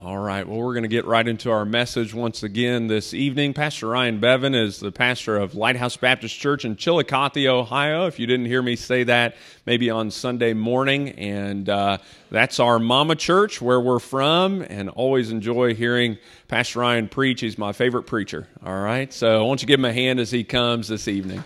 All right, well, we're going to get right into our message once again this evening. Pastor Ryan Bevan is the pastor of Lighthouse Baptist Church in Chillicothe, Ohio. If you didn't hear me say that, maybe on Sunday morning. And that's our mama church where we're from, and always enjoy hearing Pastor Ryan preach. He's my favorite preacher. All right, so I want you to give him a hand as he comes this evening.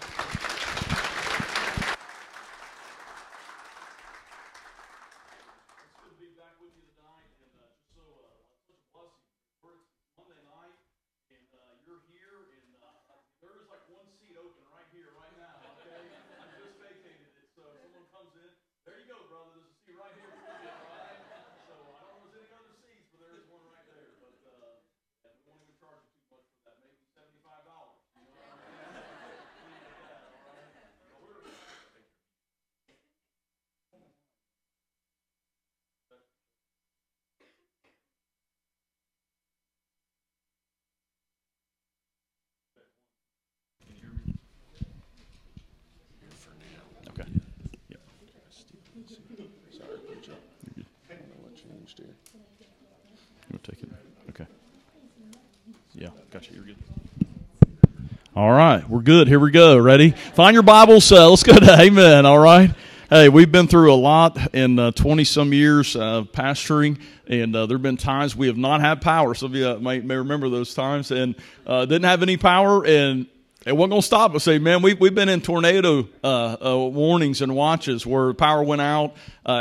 All right, we're good. Here we go. Ready? Find your Bibles. Let's go to Amen. All right. Hey, we've been through a lot in 20-some years pastoring, and there have been times we have not had power. Some of you may remember those times, and didn't have any power, and it wasn't going to stop us. Say, man, we've been in tornado warnings and watches where power went out.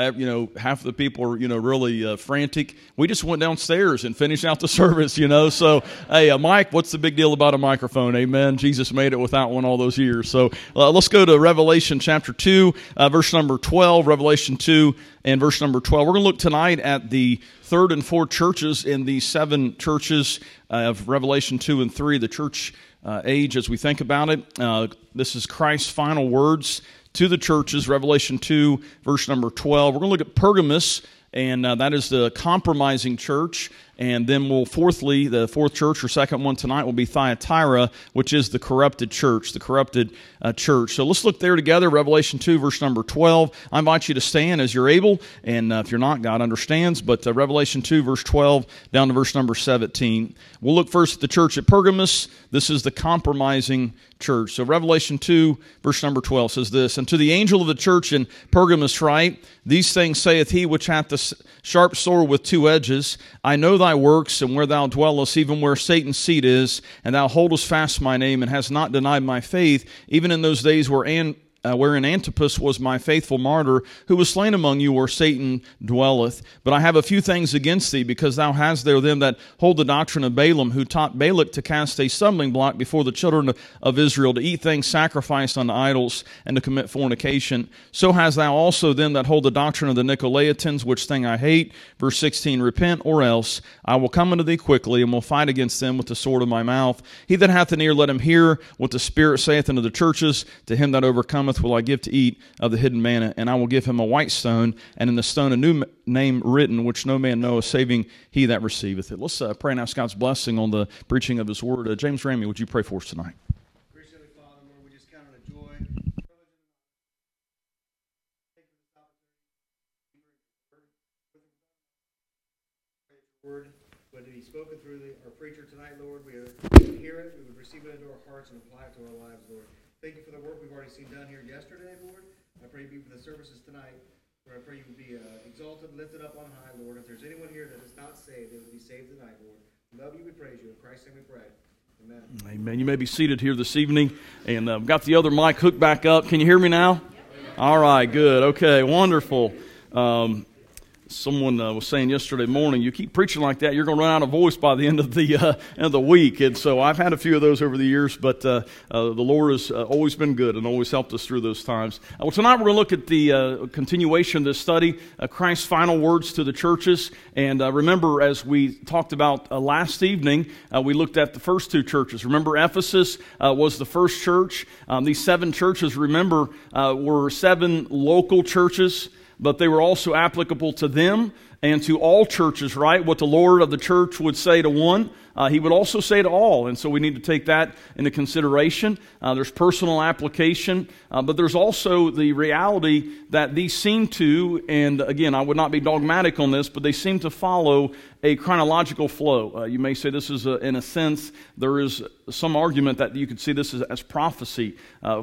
Half of the people are, really frantic. We just went downstairs and finished out the service, So, hey, Mike, what's the big deal about a microphone? Amen. Jesus made it without one all those years. So let's go to Revelation chapter 2, verse number 12, Revelation 2 and verse number 12. We're going to look tonight at the third and fourth churches in the seven churches of Revelation 2 and 3, the church age as we think about it. This is Christ's final words to the churches, Revelation 2, verse number 12. We're going to look at Pergamos, and that is the compromising church. And then fourthly, the fourth church or second one tonight will be Thyatira, which is the corrupted church, church. So let's look there together, Revelation 2, verse number 12. I invite you to stand as you're able, and if you're not, God understands. But Revelation 2, verse 12, down to verse number 17. We'll look first at the church at Pergamos. This is the compromising church. So Revelation 2, verse number 12 says this, "And to the angel of the church in Pergamos write, These things saith he which hath the sharp sword with two edges, I know thy works, and where thou dwellest, even where Satan's seat is, and thou holdest fast my name, and hast not denied my faith, even in those days wherein Antipas was my faithful martyr, who was slain among you where Satan dwelleth. But I have a few things against thee, because thou hast there them that hold the doctrine of Balaam, who taught Balak to cast a stumbling block before the children of Israel, to eat things sacrificed unto idols, and to commit fornication. So hast thou also them that hold the doctrine of the Nicolaitans, which thing I hate. Verse 16, Repent, or else I will come unto thee quickly, and will fight against them with the sword of my mouth. He that hath an ear, let him hear what the Spirit saith unto the churches. To him that overcometh will I give to eat of the hidden manna, and I will give him a white stone, and in the stone a new name written, which no man knoweth, saving he that receiveth it." Let's pray and ask God's blessing on the preaching of his word. James Ramey, would you pray for us tonight? Gracious Heavenly Father, Lord, we just count it a joy, word, whether it be spoken through our preacher tonight, Lord, we would hear it, we would receive it into our hearts and apply it to our lives, Lord. Thank you for the work we've already seen done here yesterday, Lord. I pray you be for the services tonight, Lord. I pray you would be exalted, lifted up on high, Lord. If there's anyone here that is not saved, they would be saved tonight, Lord. We love you, we praise you. In Christ's name we pray. Amen. Amen. You may be seated here this evening, and I've got the other mic hooked back up. Can you hear me now? All right, good. Okay, wonderful. Someone was saying yesterday morning, you keep preaching like that, you're going to run out of voice by the end of the week. And so I've had a few of those over the years, but the Lord has always been good and always helped us through those times. Well, tonight we're going to look at the continuation of this study, Christ's final words to the churches. And remember, as we talked about last evening, we looked at the first two churches. Remember, Ephesus was the first church. These seven churches, remember, were seven local churches. but they were also applicable to them and to all churches, right? What the Lord of the church would say to one, he would also say to all. And so we need to take that into consideration. There's personal application, but there's also the reality that these seem to, and again, I would not be dogmatic on this, but they seem to follow a chronological flow. You may say this is, in a sense, there is some argument that you could see this as prophecy,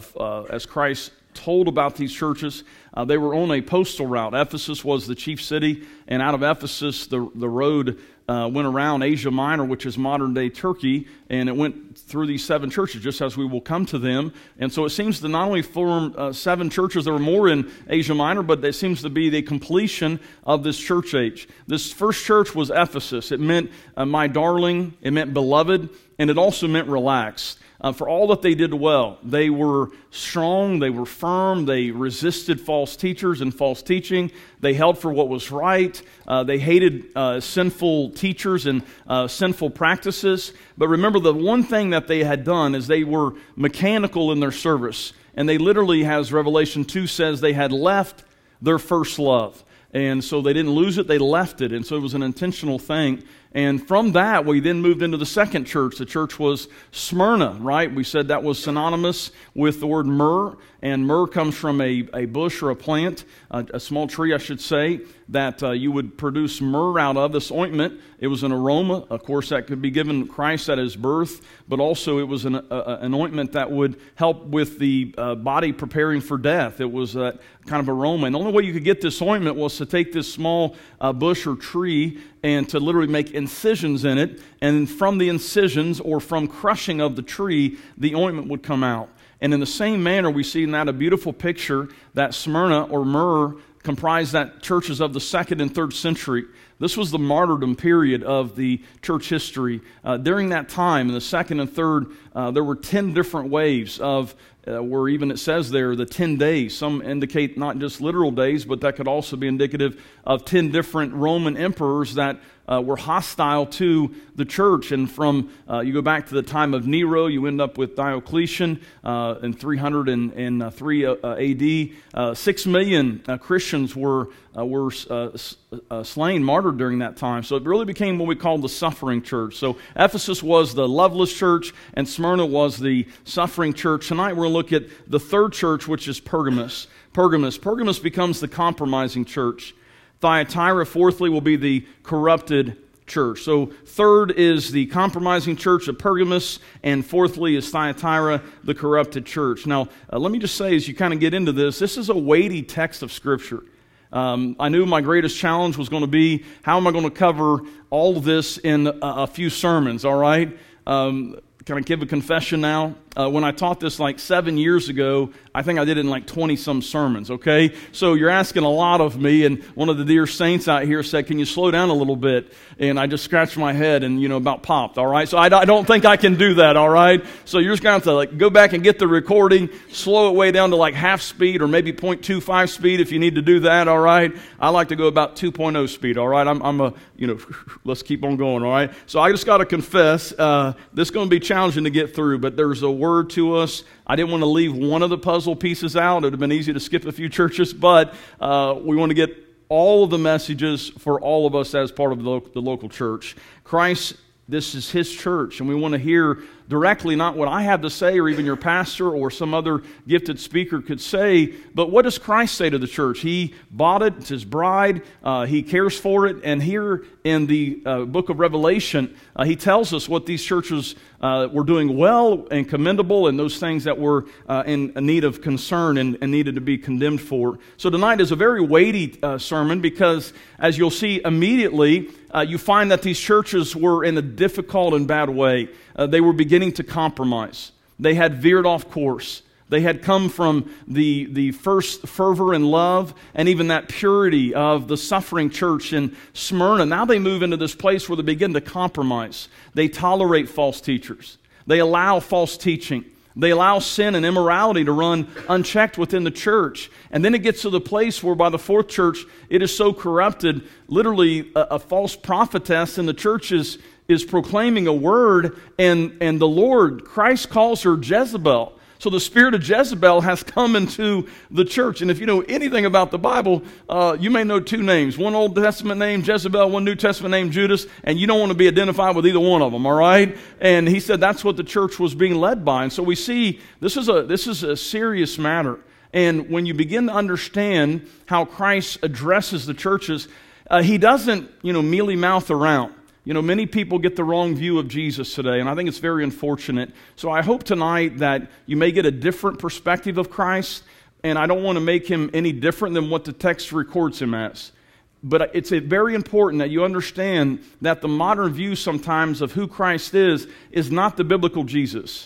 as Christ told about these churches. They were on a postal route. Ephesus was the chief city, and out of Ephesus, the road went around Asia Minor, which is modern-day Turkey, and it went through these 7 churches, just as we will come to them. And so it seems to not only form 7 churches, there were more in Asia Minor, but it seems to be the completion of this church age. This first church was Ephesus. It meant my darling, it meant beloved, and it also meant relaxed. For all that they did well. They were strong, they were firm, they resisted false teachers and false teaching, they held for what was right, they hated sinful teachers and sinful practices. But remember, the one thing that they had done is they were mechanical in their service. And they literally, as Revelation 2 says, they had left their first love. And so they didn't lose it, they left it. And so it was an intentional thing. And from that, we then moved into the second church. The church was Smyrna, right? We said that was synonymous with the word myrrh. And myrrh comes from a bush or a plant, a small tree, I should say, that you would produce myrrh out of, this ointment. It was an aroma, of course, that could be given Christ at his birth, but also it was an ointment that would help with the body preparing for death. It was that kind of aroma. And the only way you could get this ointment was to take this small bush or tree and to literally make incisions in it, and from the incisions or from crushing of the tree, the ointment would come out. And in the same manner, we see in that a beautiful picture that Smyrna or myrrh comprised that churches of the 2nd and 3rd century. This was the martyrdom period of the church history. During that time, in the 2nd and 3rd, there were 10 different waves of where even it says there the 10 days. Some indicate not just literal days, but that could also be indicative of 10 different Roman emperors that were hostile to the church. And from, you go back to the time of Nero, you end up with Diocletian in 303 AD. 6 million Christians were slain, martyred during that time. So it really became what we call the suffering church. So Ephesus was the loveless church, and Smyrna was the suffering church. Tonight we're going to look at the third church, which is Pergamos. Pergamos becomes the compromising church. Thyatira, fourthly, will be the corrupted church. So third is the compromising church of Pergamos, and fourthly is Thyatira, the corrupted church. Now, let me just say, as you kind of get into this is a weighty text of Scripture. I knew my greatest challenge was going to be, how am I going to cover all of this in a few sermons, all right? Can I give a confession now? When I taught this like 7 years ago, I think I did it in like 20-some sermons, okay? So you're asking a lot of me, and one of the dear saints out here said, can you slow down a little bit? And I just scratched my head and, about popped, all right? So I don't think I can do that, all right? So you're just going to have to go back and get the recording, slow it way down to like half speed or maybe 0.25 speed if you need to do that, all right? I like to go about 2.0 speed, all right? Let's keep on going, all right? So I just got to confess, this is going to be challenging to get through, but there's a word to us. I didn't want to leave one of the puzzle pieces out. It would have been easy to skip a few churches, but we want to get all of the messages for all of us as part of the local church. Christ, this is His church, and we want to hear directly not what I have to say or even your pastor or some other gifted speaker could say, but what does Christ say to the church? He bought it, it's His bride, He cares for it, and here in the book of Revelation, He tells us what these churches were doing well and commendable, and those things that were in need of concern and needed to be condemned for. So tonight is a very weighty sermon because, as you'll see immediately, you find that these churches were in a difficult and bad way. They were beginning to compromise. They had veered off course. They had come from the first fervor and love and even that purity of the suffering church in Smyrna. Now they move into this place where they begin to compromise. They tolerate false teachers. They allow false teaching. They allow sin and immorality to run unchecked within the church. And then it gets to the place where by the fourth church, it is so corrupted, literally a false prophetess in the church is proclaiming a word, and the Lord, Christ calls her Jezebel. So the spirit of Jezebel has come into the church. And if you know anything about the Bible, you may know two names. One Old Testament name, Jezebel, one New Testament name, Judas, and you don't want to be identified with either one of them, all right? And he said that's what the church was being led by. And so we see this is a serious matter. And when you begin to understand how Christ addresses the churches, he doesn't, mealy mouth around. Many people get the wrong view of Jesus today, and I think it's very unfortunate. So I hope tonight that you may get a different perspective of Christ, and I don't want to make him any different than what the text records him as. But it's very important that you understand that the modern view sometimes of who Christ is not the biblical Jesus.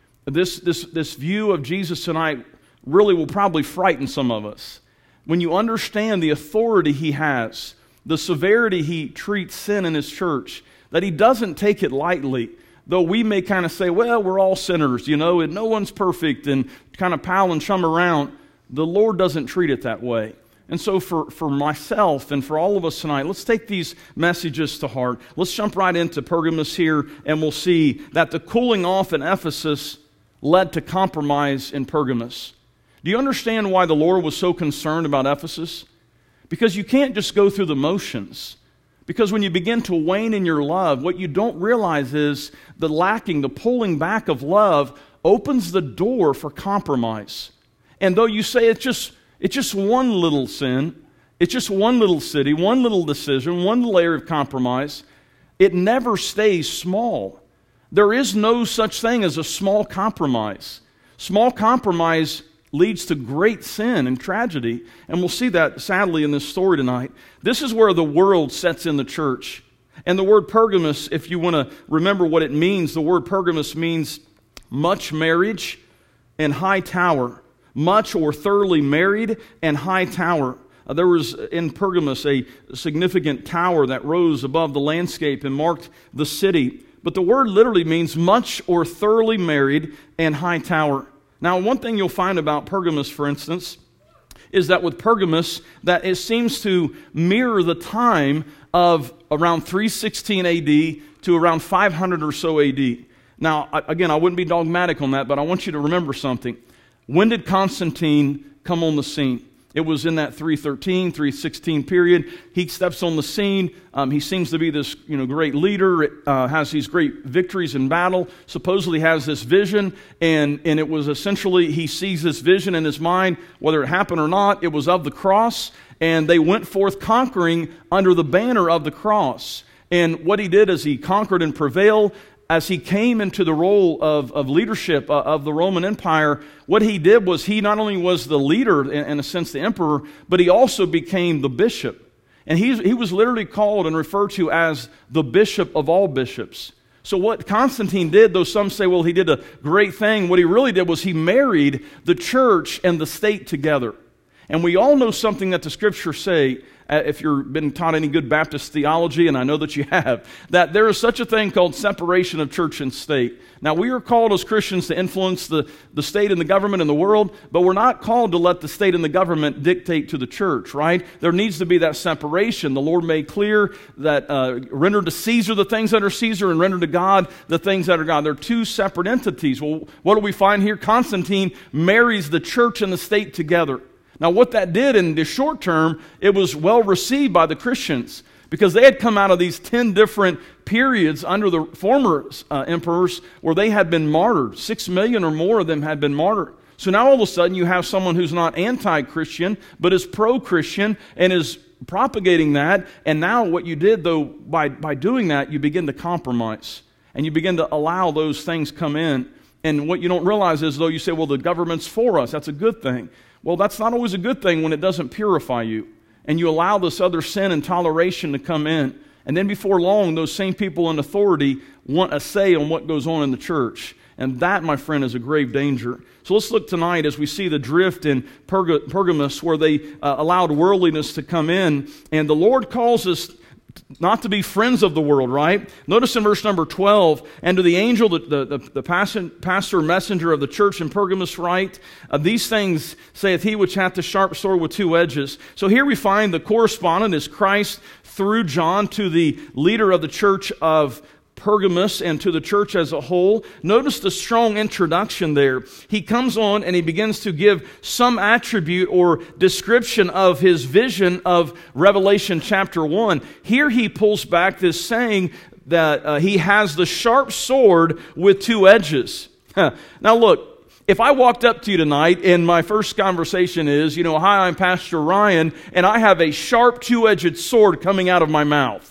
This view of Jesus tonight really will probably frighten some of us. When you understand the authority he has, the severity he treats sin in his church, that he doesn't take it lightly, though we may kind of say, well, we're all sinners, and no one's perfect, and kind of pal and chum around. The Lord doesn't treat it that way. And so for myself and for all of us tonight, let's take these messages to heart. Let's jump right into Pergamos here, and we'll see that the cooling off in Ephesus led to compromise in Pergamos. Do you understand why the Lord was so concerned about Ephesus? Because you can't just go through the motions. Because when you begin to wane in your love, what you don't realize is the pulling back of love opens the door for compromise. And though you say it's just one little sin, it's just one little city, one little decision, one layer of compromise, it never stays small. There is no such thing as a small compromise. Small compromise leads to great sin and tragedy. And we'll see that, sadly, in this story tonight. This is where the world sets in the church. And the word Pergamos, if you want to remember what it means, the word Pergamos means much marriage and high tower. Much or thoroughly married and high tower. There was in Pergamos a significant tower that rose above the landscape and marked the city. But the word literally means much or thoroughly married and high tower. Now, one thing you'll find about Pergamos, for instance, is that with Pergamos, that it seems to mirror the time of around 316 AD to around 500 or so AD. Now, again, I wouldn't be dogmatic on that, but I want you to remember something. When did Constantine come on the scene? It was in that 313, 316 period. He steps on the scene. He seems to be this great leader, has these great victories in battle, supposedly has this vision, and it was essentially, he sees this vision in his mind, whether it happened or not, it was of the cross, and they went forth conquering under the banner of the cross. And what he did is he conquered and prevailed. As he came into the role of leadership of the Roman Empire, what he did was he not only was the leader, in a sense the emperor, but he also became the bishop. And he was literally called and referred to as the bishop of all bishops. So what Constantine did, though some say, well, he did a great thing, what he really did was he married the church and the state together. And we all know something that the Scriptures say, if you've been taught any good Baptist theology, and I know that you have, that there is such a thing called separation of church and state. Now, we are called as Christians to influence the state and the government and the world, but we're not called to let the state and the government dictate to the church, right? There needs to be that separation. The Lord made clear that render to Caesar the things that are Caesar and render to God the things that are God. They're two separate entities. Well, what do we find here? Constantine marries the church and the state together. Now, what that did in the short term, it was well received by the Christians because they had come out of these 10 different periods under the former emperors where they had been martyred. 6 million or more of them had been martyred. So now all of a sudden you have someone who's not anti-Christian but is pro-Christian and is propagating that. And now what you did, though, by doing that, you begin to compromise and you begin to allow those things come in. And what you don't realize is, though, you say, well, the government's for us. That's a good thing. Well, that's not always a good thing when it doesn't purify you. And you allow this other sin and toleration to come in. And then before long, those same people in authority want a say on what goes on in the church. And that, my friend, is a grave danger. So let's look tonight as we see the drift in Pergamos where they allowed worldliness to come in. And the Lord calls us not to be friends of the world, right? Notice in verse number 12, and to the angel, the pastor messenger of the church in Pergamos write, these things saith he which hath the sharp sword with two edges. So here we find the correspondent is Christ through John to the leader of the church of Pergamos and to the church as a whole. Notice the strong introduction there. He comes on and he begins to give some attribute or description of his vision of Revelation chapter 1. Here he pulls back this saying that he has the sharp sword with two edges. Now look, if I walked up to you tonight and my first conversation is, hi, I'm Pastor Ryan, and I have a sharp two-edged sword coming out of my mouth,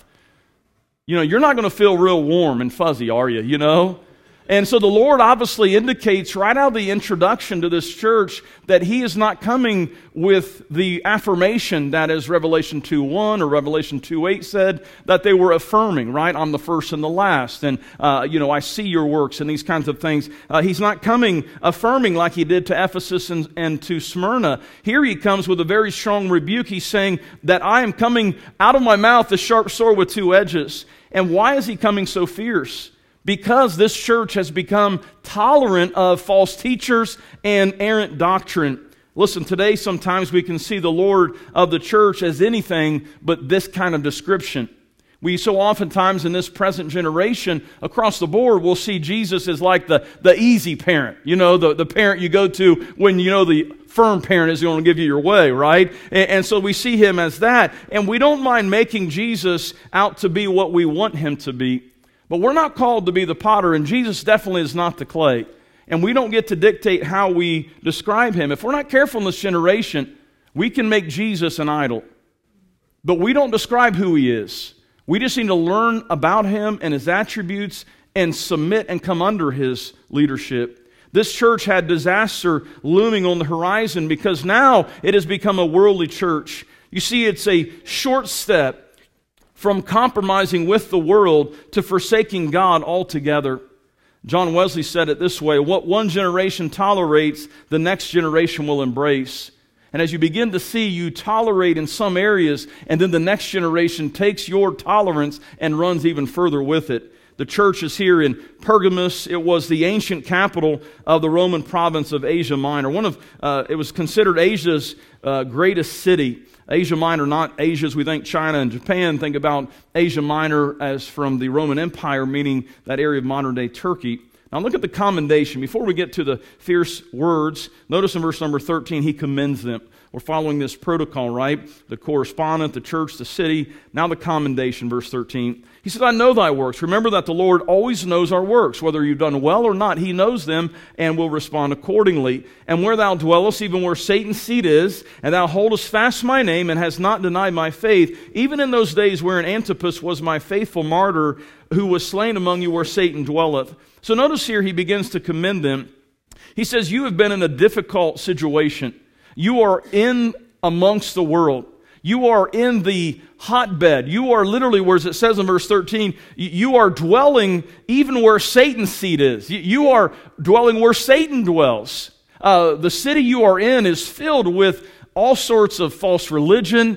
you're not going to feel real warm and fuzzy, are you, And so the Lord obviously indicates right out of the introduction to this church that He is not coming with the affirmation that as Revelation 2:1 or Revelation 2:8 said, that they were affirming, right? I'm the first and the last, and, I see your works and these kinds of things. He's not coming affirming like He did to Ephesus and to Smyrna. Here He comes with a very strong rebuke. He's saying that I am coming out of my mouth a sharp sword with two edges. And why is He coming so fierce? Because this church has become tolerant of false teachers and errant doctrine. Listen, today sometimes we can see the Lord of the church as anything but this kind of description. We so oftentimes in this present generation, across the board, we'll see Jesus as like the easy parent. The parent you go to when the firm parent is going to give you your way, right? And so we see Him as that. And we don't mind making Jesus out to be what we want Him to be. But we're not called to be the potter, and Jesus definitely is not the clay. And we don't get to dictate how we describe Him. If we're not careful in this generation, we can make Jesus an idol. But we don't describe who He is. We just need to learn about Him and His attributes and submit and come under His leadership. This church had disaster looming on the horizon because now it has become a worldly church. You see, it's a short step from compromising with the world to forsaking God altogether. John Wesley said it this way: what one generation tolerates, the next generation will embrace. And as you begin to see, you tolerate in some areas, and then the next generation takes your tolerance and runs even further with it. The church is here in Pergamos. It was the ancient capital of the Roman province of Asia Minor. It was considered Asia's greatest city. Asia Minor, not Asia as we think China and Japan. Think about Asia Minor as from the Roman Empire, meaning that area of modern-day Turkey. Now look at the commendation. Before we get to the fierce words, notice in verse number 13, he commends them. We're following this protocol, right? The correspondent, the church, the city. Now the commendation, verse 13. He says, I know thy works. Remember that the Lord always knows our works. Whether you've done well or not, He knows them and will respond accordingly. And where thou dwellest, even where Satan's seat is, and thou holdest fast my name and hast not denied my faith, even in those days wherein Antipas was my faithful martyr, who was slain among you where Satan dwelleth. So notice here he begins to commend them. He says, you have been in a difficult situation. You are in amongst the world. You are in the hotbed. You are literally, where it says in verse 13, you are dwelling even where Satan's seat is. You are dwelling where Satan dwells. The city you are in is filled with all sorts of false religion,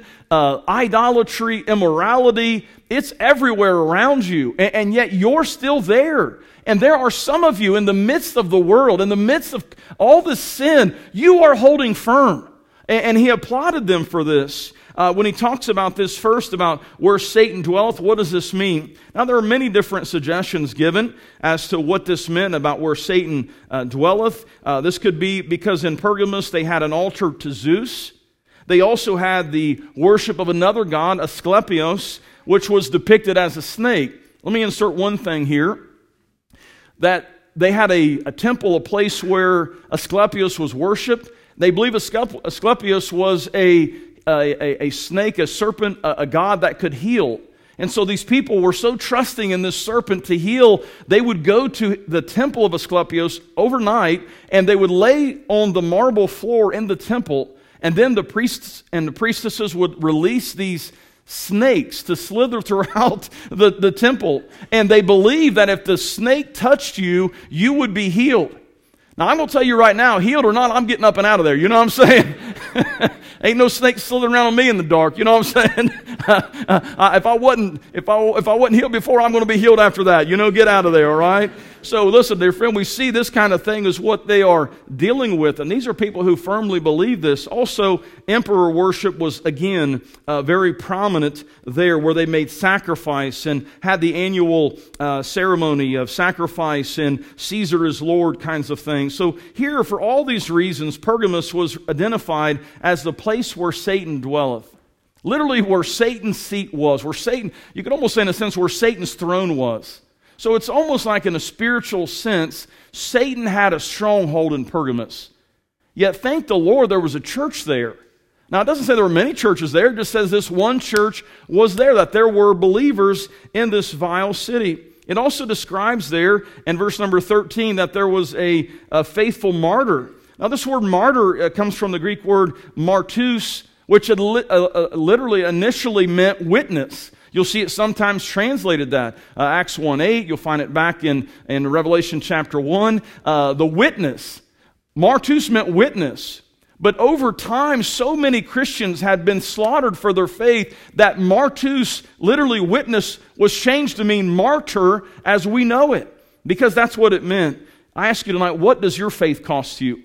idolatry, immorality. It's everywhere around you, and yet you're still there. And there are some of you in the midst of the world, in the midst of all this sin, you are holding firm. And he applauded them for this. When he talks about this first, about where Satan dwelleth, what does this mean? Now, there are many different suggestions given as to what this meant about where Satan dwelleth. This could be because in Pergamos they had an altar to Zeus. They also had the worship of another god, Asclepios, which was depicted as a snake. Let me insert one thing here. That they had a temple, a place where Asclepios was worshipped. They believe Asclepios was a snake, a serpent, a god that could heal. And so these people were so trusting in this serpent to heal, they would go to the temple of Asclepios overnight, and they would lay on the marble floor in the temple, and then the priests and the priestesses would release these snakes to slither throughout the temple. And they believed that if the snake touched you, you would be healed. Now, I'm going to tell you right now, healed or not, I'm getting up and out of there. You know what I'm saying? Ain't no snake slithering around on me in the dark. You know what I'm saying? If I wasn't healed before, I'm going to be healed after that. Get out of there, all right? So listen, dear friend, we see this kind of thing is what they are dealing with. And these are people who firmly believe this. Also, emperor worship was, again, very prominent there, where they made sacrifice and had the annual ceremony of sacrifice and Caesar is Lord kinds of things. So here, for all these reasons, Pergamos was identified as the place where Satan dwelleth. Literally where Satan's seat was, where Satan, you could almost say in a sense where Satan's throne was. So it's almost like in a spiritual sense, Satan had a stronghold in Pergamos. Yet thank the Lord there was a church there. Now it doesn't say there were many churches there, it just says this one church was there, that there were believers in this vile city. It also describes there in verse number 13 that there was a faithful martyr. Now this word martyr comes from the Greek word martus, which literally initially meant witness. You'll see it sometimes translated that. Acts 1:8, you'll find it back in Revelation chapter 1. The witness. Martus meant witness. But over time, so many Christians had been slaughtered for their faith that martus, literally witness, was changed to mean martyr as we know it. Because that's what it meant. I ask you tonight, what does your faith cost you?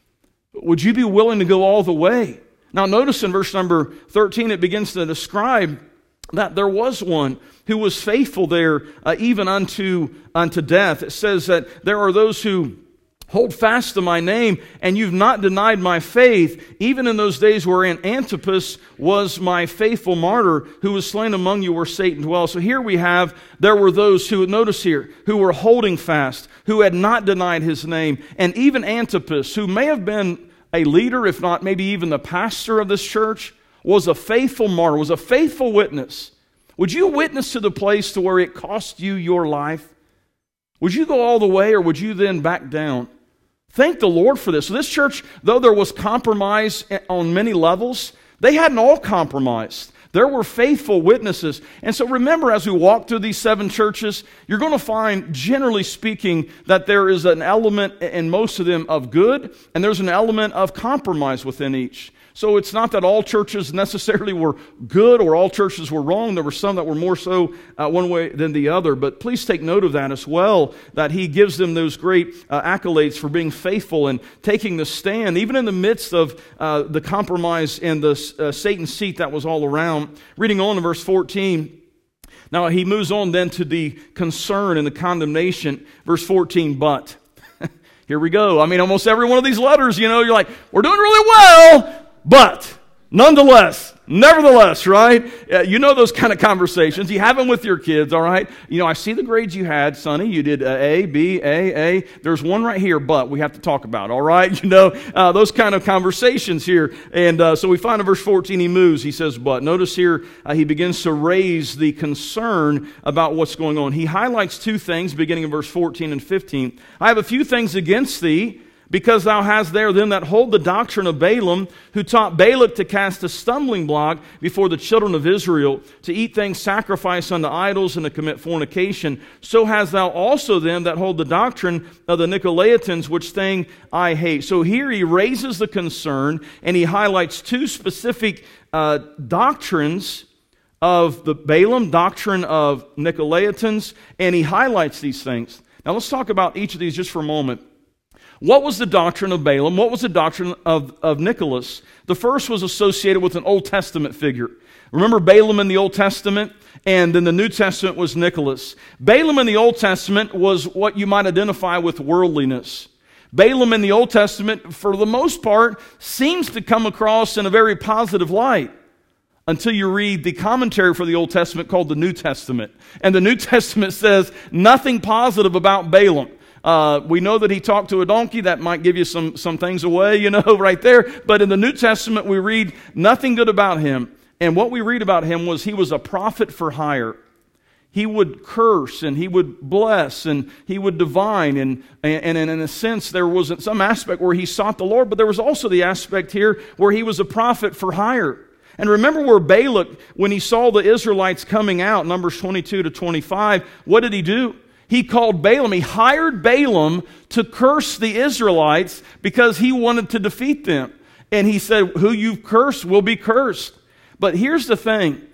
Would you be willing to go all the way? Now notice in verse number 13, it begins to describe that there was one who was faithful there even unto death. It says that there are those who hold fast to my name, and you've not denied my faith, even in those days wherein Antipas was my faithful martyr, who was slain among you where Satan dwells. So here we have, there were those who, notice here, who were holding fast, who had not denied his name, and even Antipas, who may have been a leader, if not maybe even the pastor of this church, was a faithful martyr, was a faithful witness. Would you witness to the place to where it cost you your life? Would you go all the way, or would you then back down? Thank the Lord for this. So this church, though there was compromise on many levels, they hadn't all compromised. There were faithful witnesses. And so remember, as we walk through these 7 churches, you're going to find, generally speaking, that there is an element in most of them of good, and there's an element of compromise within each. So it's not that all churches necessarily were good or all churches were wrong. There were some that were more so one way than the other. But please take note of that as well, that he gives them those great accolades for being faithful and taking the stand, even in the midst of the compromise and the Satan's seat that was all around. Reading on in verse 14, now he moves on then to the concern and the condemnation. Verse 14, but. Here we go. I mean, almost every one of these letters, you're like, we're doing really well. But, nonetheless, nevertheless, right? You know those kind of conversations. You have them with your kids, all right? I see the grades you had, Sonny. You did A, B, A. There's one right here, but we have to talk about, all right? Those kind of conversations here. And so we find in verse 14, he moves. He says, but. Notice here, he begins to raise the concern about what's going on. He highlights 2 things, beginning in verse 14 and 15. I have a few things against thee, because thou hast there them that hold the doctrine of Balaam, who taught Balak to cast a stumbling block before the children of Israel, to eat things sacrificed unto idols, and to commit fornication. So hast thou also them that hold the doctrine of the Nicolaitans, which thing I hate. So here he raises the concern, and he highlights 2 specific doctrines of the Balaam, doctrine of Nicolaitans, and he highlights these things. Now let's talk about each of these just for a moment. What was the doctrine of Balaam? What was the doctrine of Nicholas? The first was associated with an Old Testament figure. Remember Balaam in the Old Testament? And in the New Testament was Nicholas. Balaam in the Old Testament was what you might identify with worldliness. Balaam in the Old Testament, for the most part, seems to come across in a very positive light, until you read the commentary for the Old Testament called the New Testament. And the New Testament says nothing positive about Balaam. We know that he talked to a donkey. That might give you some things away, right there. But in the New Testament, we read nothing good about him. And what we read about him was he was a prophet for hire. He would curse and he would bless and he would divine. And in a sense, there was some aspect where he sought the Lord, but there was also the aspect here where he was a prophet for hire. And remember where Balak, when he saw the Israelites coming out, Numbers 22 to 25, what did he do? He called Balaam, he hired Balaam to curse the Israelites because he wanted to defeat them. And he said, who you've cursed will be cursed. But here's the thing.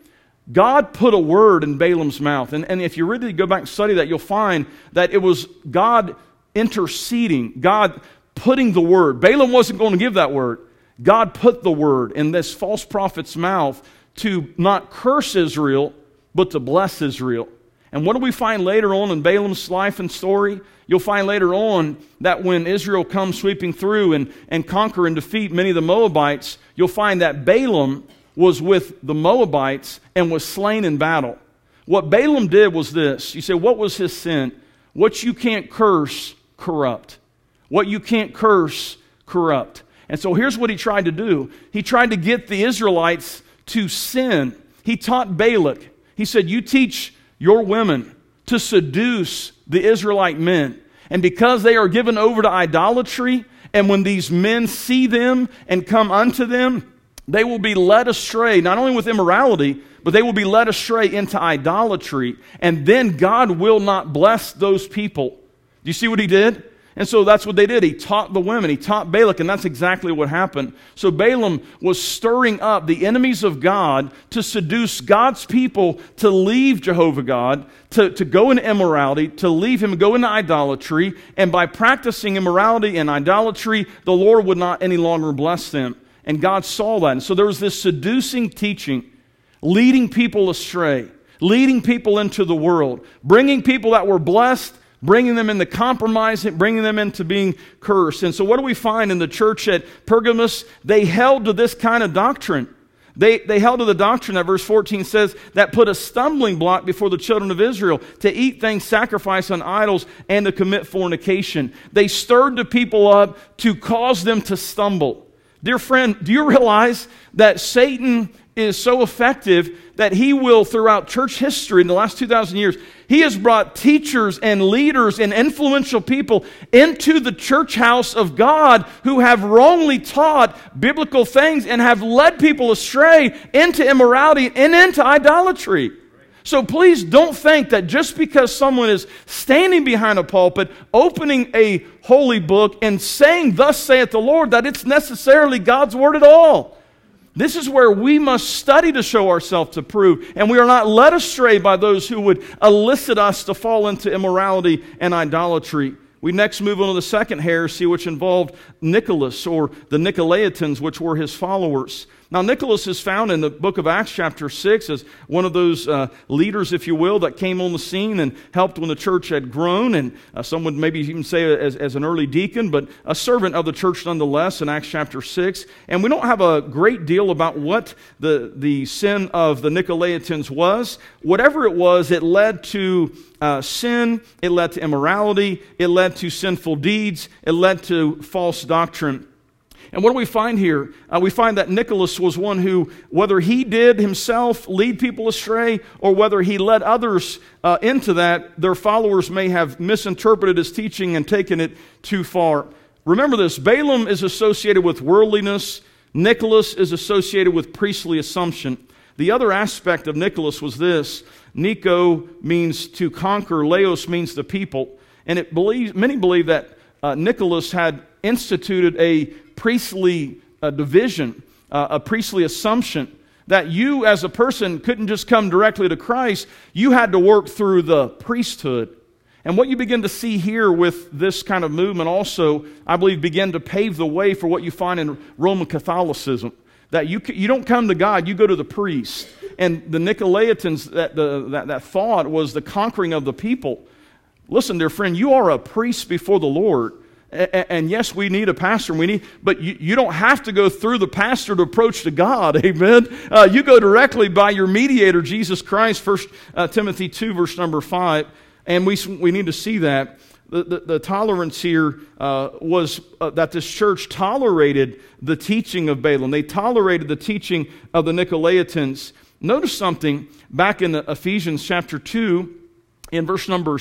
God put a word in Balaam's mouth. And if you really go back and study that, you'll find that it was God interceding, God putting the word. Balaam wasn't going to give that word. God put the word in this false prophet's mouth to not curse Israel, but to bless Israel. And what do we find later on in Balaam's life and story? You'll find later on that when Israel comes sweeping through and conquer and defeat many of the Moabites, you'll find that Balaam was with the Moabites and was slain in battle. What Balaam did was this. You say, what was his sin? What you can't curse, corrupt. What you can't curse, corrupt. And so here's what he tried to do. He tried to get the Israelites to sin. He taught Balak. He said, you teach your women to seduce the Israelite men. And because they are given over to idolatry, and when these men see them and come unto them, they will be led astray, not only with immorality, but they will be led astray into idolatry. And then God will not bless those people. Do you see what he did? And so that's what they did. He taught the women. He taught Balak, and that's exactly what happened. So Balaam was stirring up the enemies of God to seduce God's people to leave Jehovah God, to go into immorality, to leave him and go into idolatry. And by practicing immorality and idolatry, the Lord would not any longer bless them. And God saw that. And so there was this seducing teaching, leading people astray, leading people into the world, bringing people that were blessed, bringing them into compromise, bringing them into being cursed. And so what do we find in the church at Pergamos? They held to this kind of doctrine. They held to the doctrine that verse 14 says that put a stumbling block before the children of Israel to eat things sacrificed on idols and to commit fornication. They stirred the people up to cause them to stumble. Dear friend, do you realize that Satan is so effective that he will, throughout church history in the last 2,000 years, he has brought teachers and leaders and influential people into the church house of God who have wrongly taught biblical things and have led people astray into immorality and into idolatry. So please don't think that just because someone is standing behind a pulpit, opening a holy book and saying, "Thus saith the Lord," that it's necessarily God's word at all. This is where we must study to show ourselves approved, and we are not led astray by those who would elicit us to fall into immorality and idolatry. We next move on to the second heresy, which involved Nicholas, or the Nicolaitans, which were his followers. Now, Nicholas is found in the book of Acts chapter 6 as one of those leaders, if you will, that came on the scene and helped when the church had grown, and some would maybe even say as an early deacon, but a servant of the church nonetheless in Acts chapter 6. And we don't have a great deal about what the sin of the Nicolaitans was. Whatever it was, it led to sin, it led to immorality, it led to sinful deeds, it led to false doctrine. And what do we find here? We find that Nicholas was one who, whether he did himself lead people astray or whether he led others into that, their followers may have misinterpreted his teaching and taken it too far. Remember this, Balaam is associated with worldliness. Nicholas is associated with priestly assumption. The other aspect of Nicholas was this. Nico means to conquer. Laos means the people. And many believe that Nicholas had instituted a priestly division, a priestly assumption that you as a person couldn't just come directly to Christ. You had to work through the priesthood. And what you begin to see here with this kind of movement also, I believe, begin to pave the way for what you find in Roman Catholicism. That you don't come to God, you go to the priest. And the Nicolaitans, that thought was the conquering of the people. Listen, dear friend, you are a priest before the Lord. And yes, we need a pastor, but you don't have to go through the pastor to approach to God, amen? You go directly by your mediator, Jesus Christ, 1 Timothy 2, verse number 5, and we need to see that. The tolerance here was that this church tolerated the teaching of Balaam. They tolerated the teaching of the Nicolaitans. Notice something back in Ephesians chapter 2, in verse number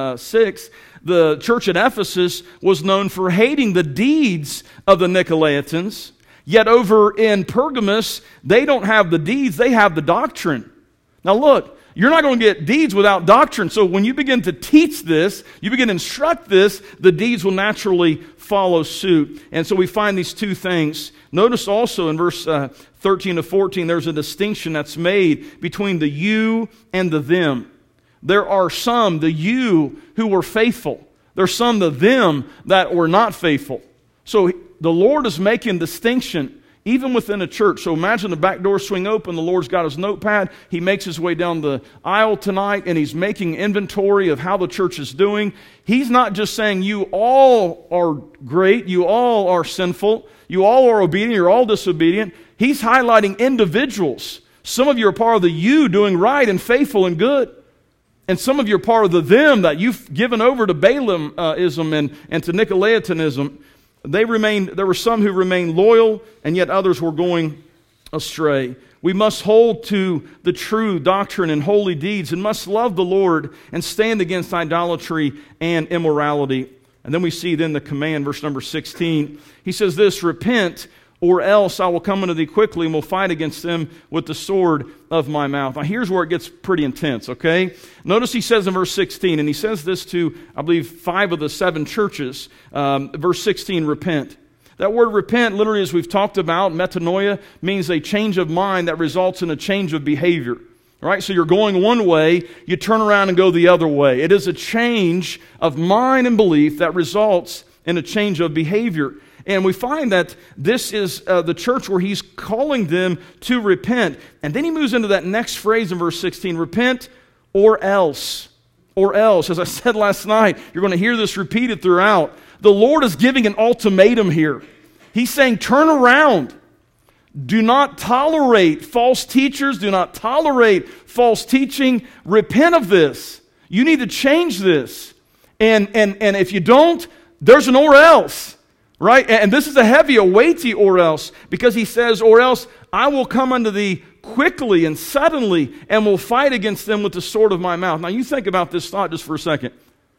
6, the church at Ephesus was known for hating the deeds of the Nicolaitans. Yet over in Pergamos, they don't have the deeds, they have the doctrine. Now look, you're not going to get deeds without doctrine. So when you begin to teach this, you begin to instruct this, the deeds will naturally follow suit. And so we find these two things. Notice also in verse 13 to 14, there's a distinction that's made between the you and the them. There are some, the you, who were faithful. There's some, the them, that were not faithful. So the Lord is making distinction even within a church. So imagine the back door swing open, the Lord's got his notepad, he makes his way down the aisle tonight, and he's making inventory of how the church is doing. He's not just saying you all are great, you all are sinful, you all are obedient, you're all disobedient. He's highlighting individuals. Some of you are part of the you doing right and faithful and good. And some of you are part of the them that you've given over to Balaamism and to Nicolaitanism. There were some who remained loyal, and yet others were going astray. We must hold to the true doctrine and holy deeds, and must love the Lord and stand against idolatry and immorality. And then we see the command, verse number 16. He says this, repent, or else I will come unto thee quickly and will fight against them with the sword of my mouth. Now here's where it gets pretty intense, okay? Notice he says in verse 16, and he says this to, I believe, 5 of the 7 churches. Verse 16, repent. That word repent, literally as we've talked about, metanoia, means a change of mind that results in a change of behavior. Right? So you're going one way, you turn around and go the other way. It is a change of mind and belief that results in a change of behavior. And we find that this is the church where he's calling them to repent. And then he moves into that next phrase in verse 16, repent or else. Or else. As I said last night, you're going to hear this repeated throughout. The Lord is giving an ultimatum here. He's saying, turn around. Do not tolerate false teachers. Do not tolerate false teaching. Repent of this. You need to change this. And if you don't, there's an or else. Right? And this is a heavy, a weighty or else, because he says, or else I will come unto thee quickly and suddenly and will fight against them with the sword of my mouth. Now you think about this thought just for a second.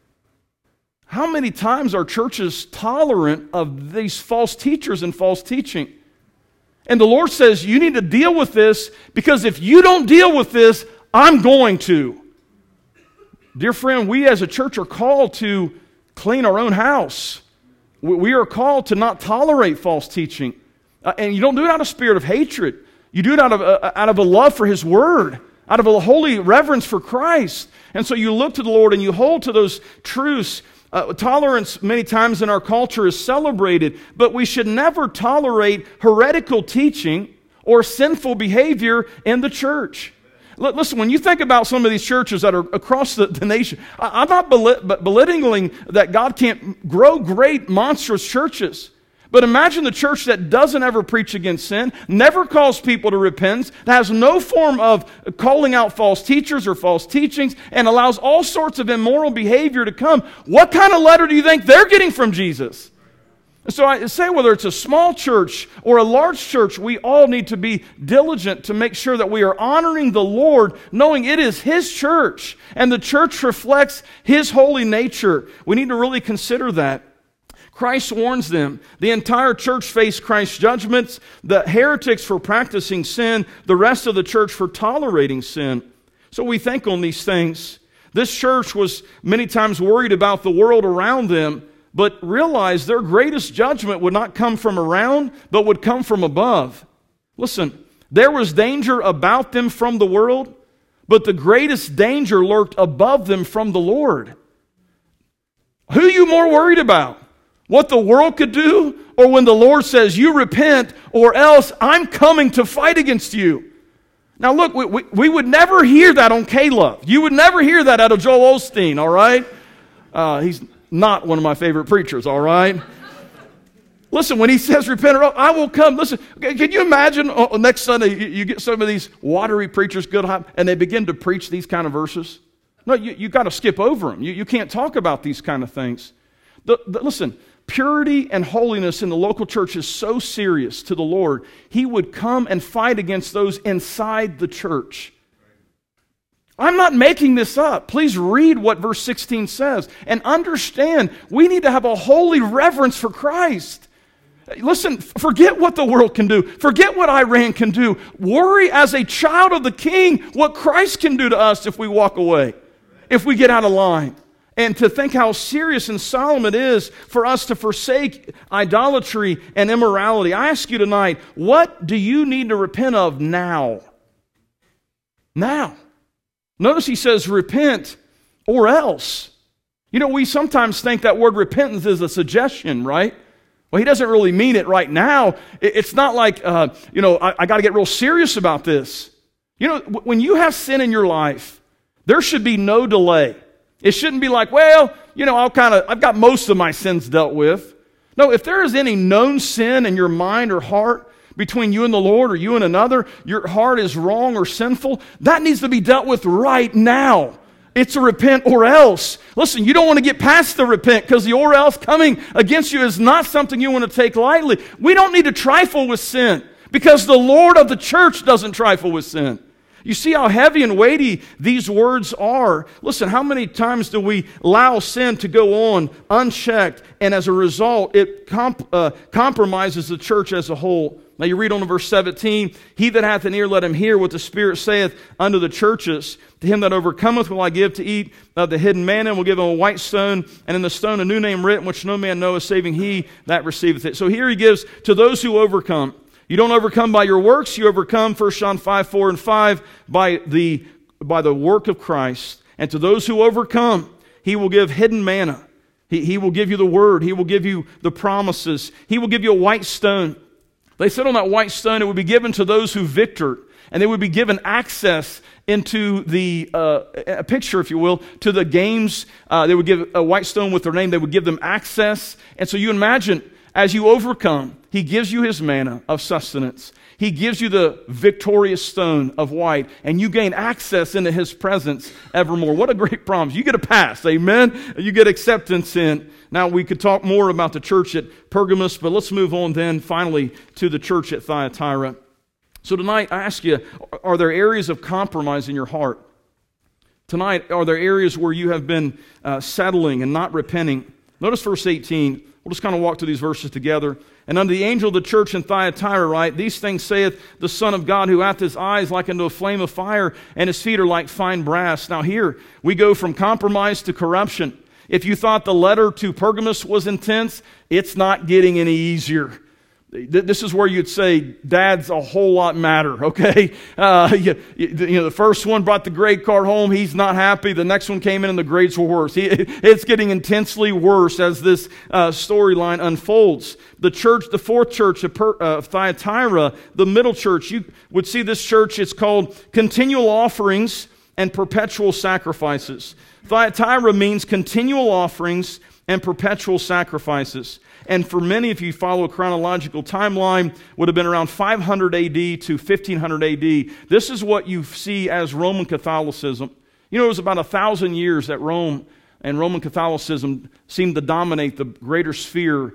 How many times are churches tolerant of these false teachers and false teaching? And the Lord says, you need to deal with this, because if you don't deal with this, I'm going to. Dear friend, we as a church are called to clean our own house. We are called to not tolerate false teaching. And you don't do it out of a spirit of hatred. You do it out of a love for His Word, out of a holy reverence for Christ. And so you look to the Lord and you hold to those truths. Tolerance many times in our culture is celebrated, but we should never tolerate heretical teaching or sinful behavior in the church. Listen, when you think about some of these churches that are across the nation, I'm not belittling that God can't grow great, monstrous churches. But imagine the church that doesn't ever preach against sin, never calls people to repentance, that has no form of calling out false teachers or false teachings, and allows all sorts of immoral behavior to come. What kind of letter do you think they're getting from Jesus? So I say, whether it's a small church or a large church, we all need to be diligent to make sure that we are honoring the Lord, knowing it is His church, and the church reflects His holy nature. We need to really consider that. Christ warns them. The entire church faced Christ's judgments, the heretics for practicing sin, the rest of the church for tolerating sin. So we think on these things. This church was many times worried about the world around them, but realized their greatest judgment would not come from around, but would come from above. Listen, there was danger about them from the world, but the greatest danger lurked above them from the Lord. Who are you more worried about? What the world could do, or when the Lord says, you repent, or else I'm coming to fight against you? Now look, we would never hear that on K-Love. You would never hear that out of Joel Osteen, all right? He's not one of my favorite preachers, all right? Listen, when he says repent, I will come. Listen, can you imagine next Sunday you get some of these watery preachers, good, and they begin to preach these kind of verses? No, you got to skip over them. You can't talk about these kind of things. Listen, purity and holiness in the local church is so serious to the Lord, He would come and fight against those inside the church. I'm not making this up. Please read what verse 16 says and understand we need to have a holy reverence for Christ. Listen, forget what the world can do. Forget what Iran can do. Worry as a child of the King what Christ can do to us if we walk away, if we get out of line. And to think how serious and solemn it is for us to forsake idolatry and immorality. I ask you tonight, what do you need to repent of now? Now. Notice he says repent or else. You know, we sometimes think that word repentance is a suggestion, right? Well, he doesn't really mean it right now. It's not like, I got to get real serious about this. You know, when you have sin in your life, there should be no delay. It shouldn't be like, well, I've got most of my sins dealt with. No, if there is any known sin in your mind or heart between you and the Lord or you and another, your heart is wrong or sinful, that needs to be dealt with right now. It's a repent or else. Listen, you don't want to get past the repent because the or else coming against you is not something you want to take lightly. We don't need to trifle with sin because the Lord of the church doesn't trifle with sin. You see how heavy and weighty these words are. Listen, how many times do we allow sin to go on unchecked, and as a result, it compromises the church as a whole? Now you read on to verse 17, he that hath an ear, let him hear what the Spirit saith unto the churches. To him that overcometh will I give to eat of the hidden manna, and will give him a white stone, and in the stone a new name written, which no man knoweth, saving he that receiveth it. So here he gives to those who overcome. You don't overcome by your works. You overcome, 1 John 5, 4 and 5, by the work of Christ. And to those who overcome, he will give hidden manna. He will give you the word. He will give you the promises. He will give you a white stone. They said on that white stone it would be given to those who victored. And they would be given access into a picture, if you will, to the games. They would give a white stone with their name. They would give them access. And so you imagine, as you overcome, he gives you his manna of sustenance. He gives you the victorious stone of white, and you gain access into his presence evermore. What a great promise. You get a pass, amen? You get acceptance in. Now, we could talk more about the church at Pergamos, but let's move on then finally to the church at Thyatira. So tonight, I ask you, are there areas of compromise in your heart? Tonight, are there areas where you have been settling and not repenting? Notice verse 18. We'll just kind of walk through these verses together. And unto the angel of the church in Thyatira write, these things saith the Son of God, who hath his eyes like unto a flame of fire, and his feet are like fine brass. Now here, we go from compromise to corruption. If you thought the letter to Pergamos was intense, it's not getting any easier. This is where you'd say, Dad's a whole lot madder, okay? The first one brought the grade card home. He's not happy. The next one came in and the grades were worse. It's getting intensely worse as this storyline unfolds. The fourth church of Thyatira, the middle church, you would see this church, it's called continual offerings and perpetual sacrifices. Thyatira means continual offerings and perpetual sacrifices. And for many, if you follow a chronological timeline, would have been around 500 AD to 1500 AD. This is what you see as Roman Catholicism. You know, it was about 1,000 years that Rome and Roman Catholicism seemed to dominate the greater sphere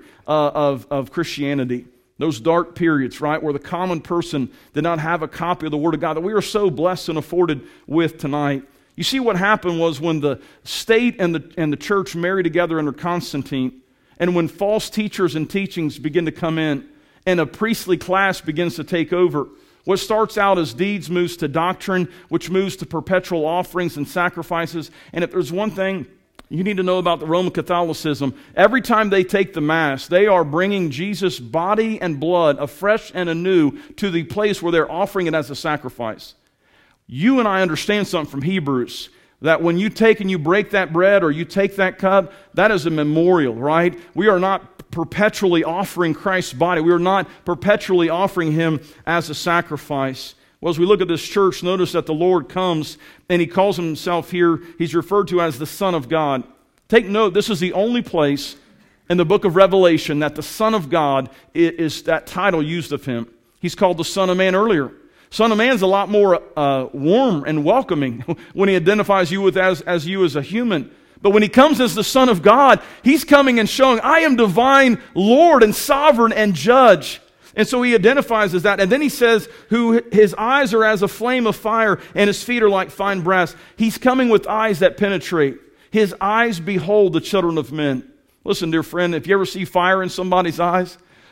of Christianity. Those dark periods, right, where the common person did not have a copy of the Word of God that we are so blessed and afforded with tonight. You see, what happened was when the state and the church married together under Constantine, and when false teachers and teachings begin to come in, and a priestly class begins to take over, what starts out as deeds moves to doctrine, which moves to perpetual offerings and sacrifices. And if there's one thing you need to know about the Roman Catholicism, every time they take the Mass, they are bringing Jesus' body and blood afresh and anew to the place where they're offering it as a sacrifice. You and I understand something from Hebrews, that when you take and you break that bread or you take that cup, that is a memorial, right? We are not perpetually offering Christ's body. We are not perpetually offering Him as a sacrifice. Well, as we look at this church, notice that the Lord comes and He calls Himself here, He's referred to as the Son of God. Take note, this is the only place in the book of Revelation that the Son of God is that title used of Him. He's called the Son of Man earlier. Son of Man's a lot more warm and welcoming when He identifies you with as you as a human. But when He comes as the Son of God, He's coming and showing, I am divine Lord and sovereign and judge. And so He identifies as that. And then He says, who His eyes are as a flame of fire and His feet are like fine brass. He's coming with eyes that penetrate. His eyes behold the children of men. Listen, dear friend, if you ever see fire in somebody's eyes,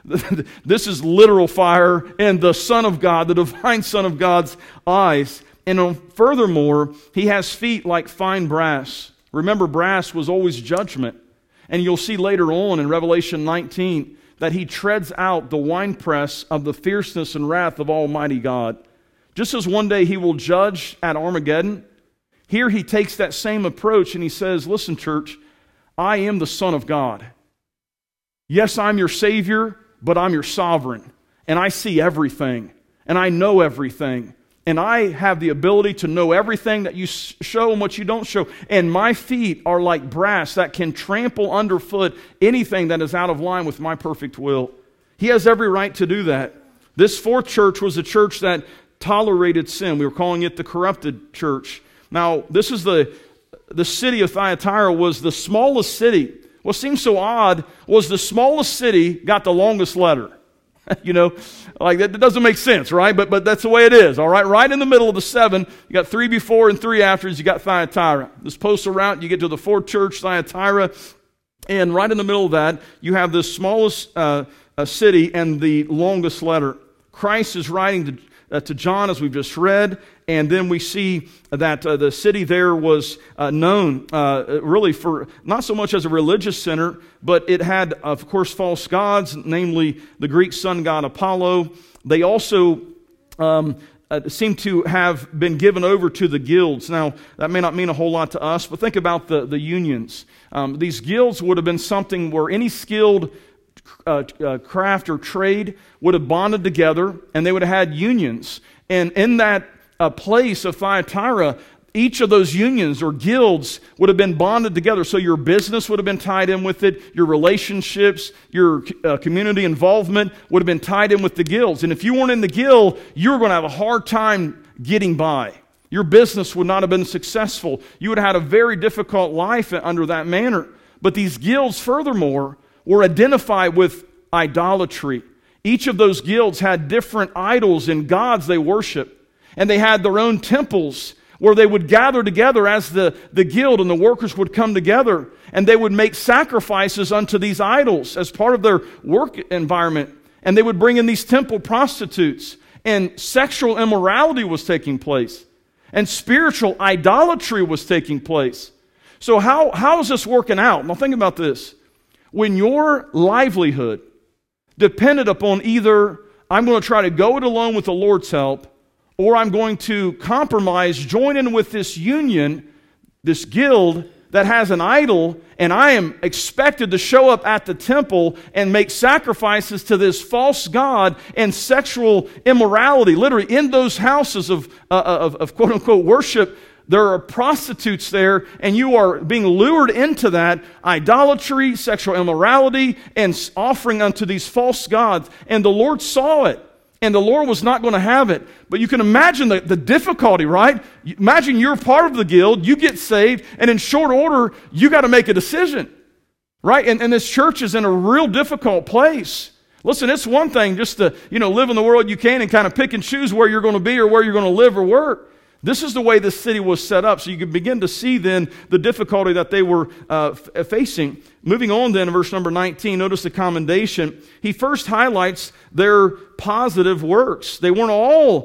This is literal fire in the Son of God, the divine Son of God's eyes. And furthermore, he has feet like fine brass. Remember, brass was always judgment. And you'll see later on in Revelation 19 that he treads out the winepress of the fierceness and wrath of Almighty God. Just as one day he will judge at Armageddon, here he takes that same approach and he says, listen, church, I am the Son of God. Yes, I'm your Savior, but I'm your sovereign. And I see everything. And I know everything. And I have the ability to know everything that you show and what you don't show. And my feet are like brass that can trample underfoot anything that is out of line with my perfect will. He has every right to do that. This fourth church was a church that tolerated sin. We were calling it the corrupted church. Now, this is the city of Thyatira was the smallest city. What seems so odd was the smallest city got the longest letter. You know, like that doesn't make sense, right? But that's the way it is, all right? Right in the middle of the seven, you got 3 before and 3 after, you got Thyatira. This postal route, you get to the fourth church, Thyatira, and right in the middle of that, you have the smallest city and the longest letter. Christ is writing to John, as we've just read, and then we see that the city there was known really for not so much as a religious center, but it had, of course, false gods, namely the Greek sun god Apollo. They also seem to have been given over to the guilds. Now, that may not mean a whole lot to us, but think about the unions. These guilds would have been something where any skilled craft or trade would have bonded together, and they would have had unions. And in that place of Thyatira, each of those unions or guilds would have been bonded together. So your business would have been tied in with it, your relationships, your community involvement would have been tied in with the guilds. And if you weren't in the guild, you were going to have a hard time getting by. Your business would not have been successful. You would have had a very difficult life under that manner. But these guilds, furthermore, were identified with idolatry. Each of those guilds had different idols and gods they worshiped. And they had their own temples where they would gather together as the guild, and the workers would come together and they would make sacrifices unto these idols as part of their work environment. And they would bring in these temple prostitutes, and sexual immorality was taking place, and spiritual idolatry was taking place. So how is this working out? Now think about this. When your livelihood depended upon either I'm going to try to go it alone with the Lord's help, or I'm going to compromise, join in with this union, this guild that has an idol, and I am expected to show up at the temple and make sacrifices to this false god and sexual immorality. Literally, in those houses of quote-unquote worship, there are prostitutes there, and you are being lured into that idolatry, sexual immorality, and offering unto these false gods. And the Lord saw it, and the Lord was not going to have it. But you can imagine the difficulty, right? Imagine you're part of the guild, you get saved, and in short order, you got to make a decision, right? And this church is in a real difficult place. Listen, it's one thing just to live in the world you can and kind of pick and choose where you're going to be or where you're going to live or work. This is the way this city was set up, so you can begin to see then the difficulty that they were facing. Moving on then in verse number 19, notice the commendation. He first highlights their positive works. They weren't all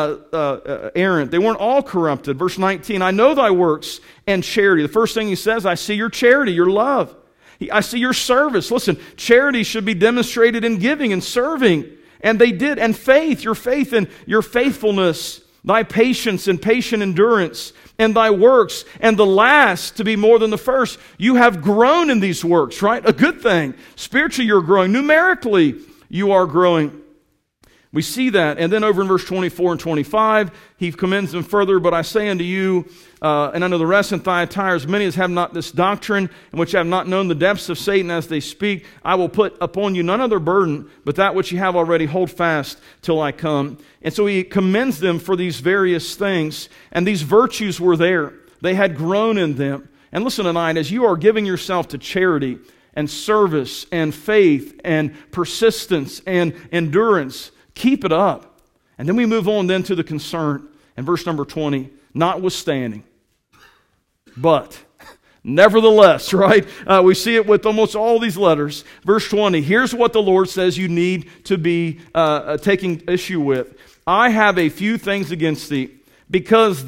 errant. They weren't all corrupted. Verse 19, I know thy works and charity. The first thing he says, I see your charity, your love. I see your service. Listen, charity should be demonstrated in giving and serving. And they did. And faith, your faith and your faithfulness, thy patience and patient endurance, and thy works, and the last to be more than the first. You have grown in these works, right? A good thing. Spiritually, you're growing. Numerically, you are growing. We see that. And then over in verse 24 and 25, he commends them further. But I say unto you, and unto the rest in Thyatira, as many as have not this doctrine, and which have not known the depths of Satan as they speak, I will put upon you none other burden, but that which you have already, hold fast till I come. And so he commends them for these various things. And these virtues were there. They had grown in them. And listen tonight, as you are giving yourself to charity and service and faith and persistence and endurance, keep it up. And then we move on then to the concern. In verse number 20, notwithstanding. But Nevertheless, right? We see it with almost all these letters. Verse 20, here's what the Lord says you need to be taking issue with. I have a few things against thee, because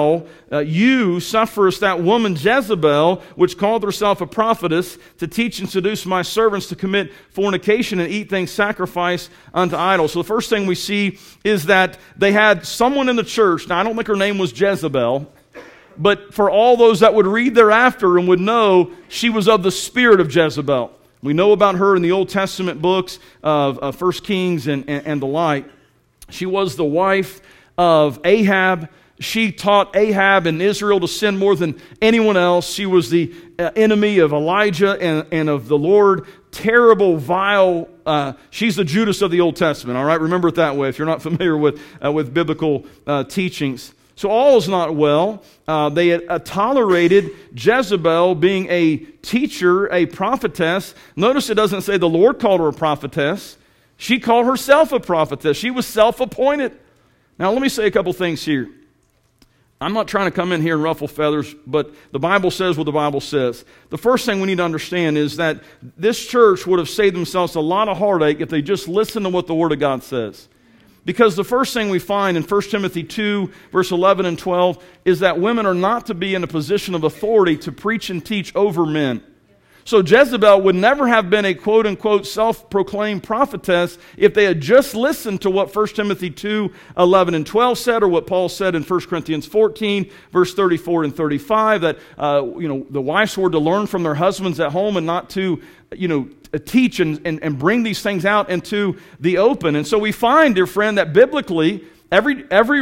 you sufferest that woman Jezebel, which called herself a prophetess, to teach and seduce my servants to commit fornication and eat things sacrificed unto idols. So the first thing we see is that they had someone in the church. Now, I don't think her name was Jezebel, but for all those that would read thereafter and would know, she was of the spirit of Jezebel. We know about her in the Old Testament books of 1 Kings and the like. She was the wife of Ahab. She taught Ahab and Israel to sin more than anyone else. She was the enemy of Elijah and of the Lord. Terrible, vile. She's the Judas of the Old Testament. All right, remember it that way if you're not familiar with biblical teachings. So all is not well. They had tolerated Jezebel being a teacher, a prophetess. Notice it doesn't say the Lord called her a prophetess. She called herself a prophetess. She was self-appointed. Now let me say a couple things here. I'm not trying to come in here and ruffle feathers, but the Bible says what the Bible says. The first thing we need to understand is that this church would have saved themselves a lot of heartache if they just listened to what the Word of God says. Because the first thing we find in 1 Timothy 2, verse 11 and 12, is that women are not to be in a position of authority to preach and teach over men. So Jezebel would never have been a quote-unquote self-proclaimed prophetess if they had just listened to what 1 Timothy 2, 11 and 12 said, or what Paul said in 1 Corinthians 14, verse 34 and 35, that the wives were to learn from their husbands at home and not to teach and bring these things out into the open. And so we find, dear friend, that biblically, every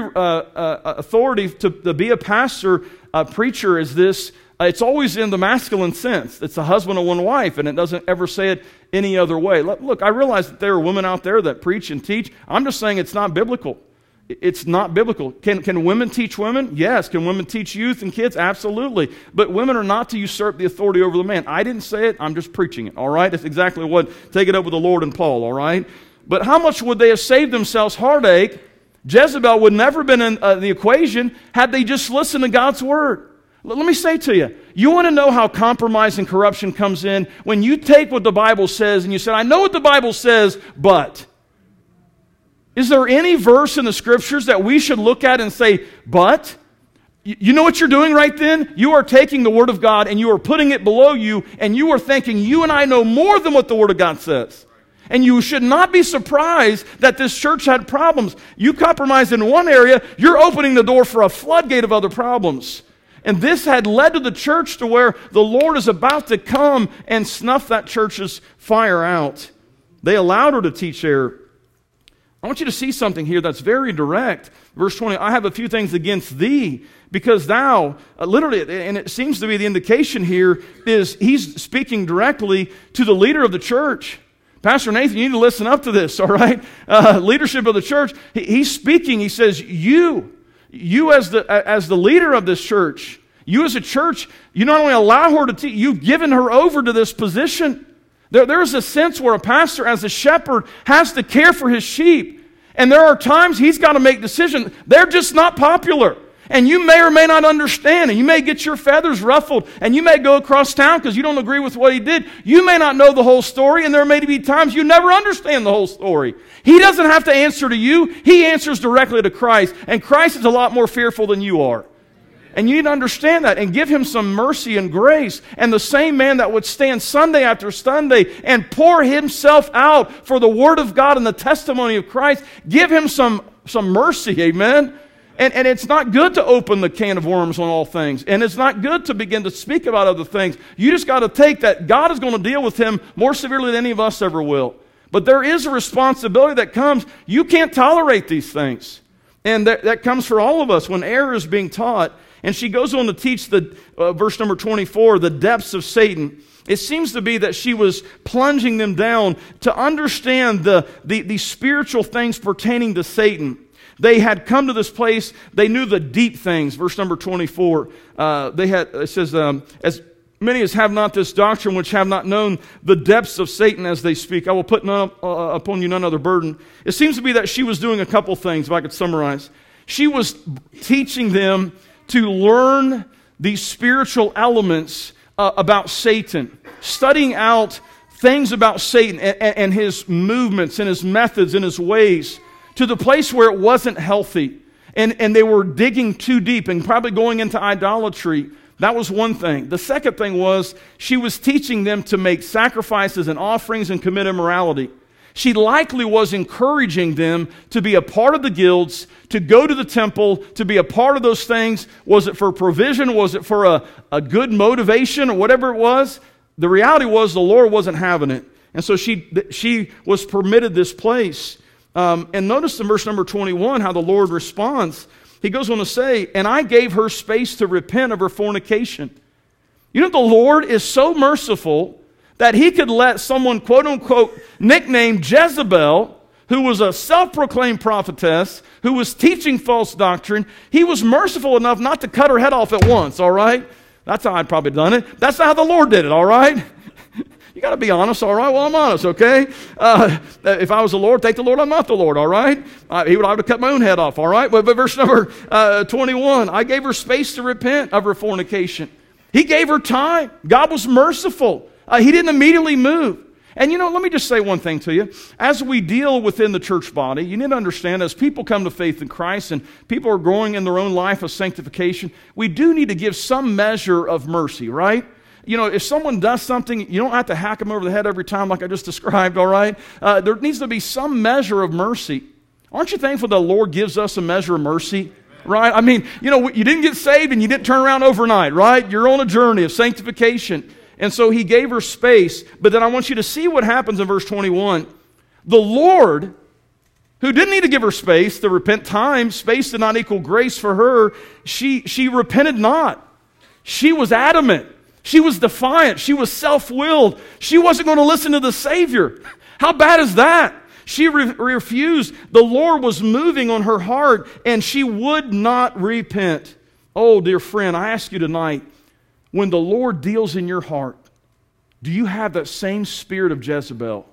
authority to be a pastor, a preacher is this. It's always in the masculine sense. It's a husband and one wife, and it doesn't ever say it any other way. Look, I realize that there are women out there that preach and teach. I'm just saying it's not biblical. It's not biblical. Can women teach women? Yes. Can women teach youth and kids? Absolutely. But women are not to usurp the authority over the man. I didn't say it. I'm just preaching it. All right? That's exactly what. Take it up with the Lord and Paul. All right? But how much would they have saved themselves heartache? Jezebel would never have been in the equation had they just listened to God's word. Let me say to you, you want to know how compromise and corruption comes in? When you take what the Bible says and you say, I know what the Bible says, but. Is there any verse in the Scriptures that we should look at and say, but? You know what you're doing right then? You are taking the Word of God and you are putting it below you, and you are thinking you and I know more than what the Word of God says. And you should not be surprised that this church had problems. You compromise in one area, you're opening the door for a floodgate of other problems. And this had led to the church to where the Lord is about to come and snuff that church's fire out. They allowed her to teach error. I want you to see something here that's very direct. Verse 20, I have a few things against thee, because thou, literally, and it seems to be the indication here, is he's speaking directly to the leader of the church. Pastor Nathan, you need to listen up to this, all right? Leadership of the church. He's speaking, he says, you as the leader of this church, you as a church, you not only allow her to teach, you've given her over to this position. There's a sense where a pastor as a shepherd has to care for his sheep. And there are times he's got to make decisions. They're just not popular. And you may or may not understand. And you may get your feathers ruffled. And you may go across town because you don't agree with what he did. You may not know the whole story. And there may be times you never understand the whole story. He doesn't have to answer to you. He answers directly to Christ. And Christ is a lot more fearful than you are. And you need to understand that and give him some mercy and grace. And the same man that would stand Sunday after Sunday and pour himself out for the Word of God and the testimony of Christ, give him some mercy, amen? And it's not good to open the can of worms on all things. And it's not good to begin to speak about other things. You just got to take that God is going to deal with him more severely than any of us ever will. But there is a responsibility that comes. You can't tolerate these things. And that comes for all of us when error is being taught. And she goes on to teach verse number 24, the depths of Satan. It seems to be that she was plunging them down to understand the spiritual things pertaining to Satan. They had come to this place, they knew the deep things. Verse number 24, it says, as many as have not this doctrine, which have not known the depths of Satan as they speak, I will put upon you none other burden. It seems to be that she was doing a couple things, if I could summarize. She was teaching them to learn these spiritual elements about Satan, studying out things about Satan and his movements and his methods and his ways, to the place where it wasn't healthy. And they were digging too deep and probably going into idolatry. That was one thing. The second thing was she was teaching them to make sacrifices and offerings and commit immorality. She likely was encouraging them to be a part of the guilds, to go to the temple, to be a part of those things. Was it for provision? Was it for a good motivation or whatever it was? The reality was the Lord wasn't having it. And so she was permitted this place. And notice in verse number 21 how the Lord responds. He goes on to say, and I gave her space to repent of her fornication. You know, the Lord is so merciful that he could let someone, quote unquote, nicknamed Jezebel, who was a self-proclaimed prophetess, who was teaching false doctrine, he was merciful enough not to cut her head off at once, all right? That's how I'd probably done it. That's how the Lord did it, all right? You got to be honest, all right? Well, I'm honest, okay? If I was the Lord, thank the Lord I'm not the Lord, all right? He would have to cut my own head off, all right? But verse number 21, I gave her space to repent of her fornication. He gave her time. God was merciful. He didn't immediately move. And you know, let me just say one thing to you. As we deal within the church body, you need to understand, as people come to faith in Christ and people are growing in their own life of sanctification, we do need to give some measure of mercy, right? You know, if someone does something, you don't have to hack them over the head every time like I just described, all right? There needs to be some measure of mercy. Aren't you thankful the Lord gives us a measure of mercy? Right? I mean, you know, you didn't get saved and you didn't turn around overnight, right? You're on a journey of sanctification. And so he gave her space. But then I want you to see what happens in verse 21. The Lord, who didn't need to give her space to repent time, space did not equal grace for her. She repented not. She was adamant. She was defiant. She was self-willed. She wasn't going to listen to the Savior. How bad is that? She refused. The Lord was moving on her heart, and she would not repent. Oh, dear friend, I ask you tonight, when the Lord deals in your heart, do you have that same spirit of Jezebel?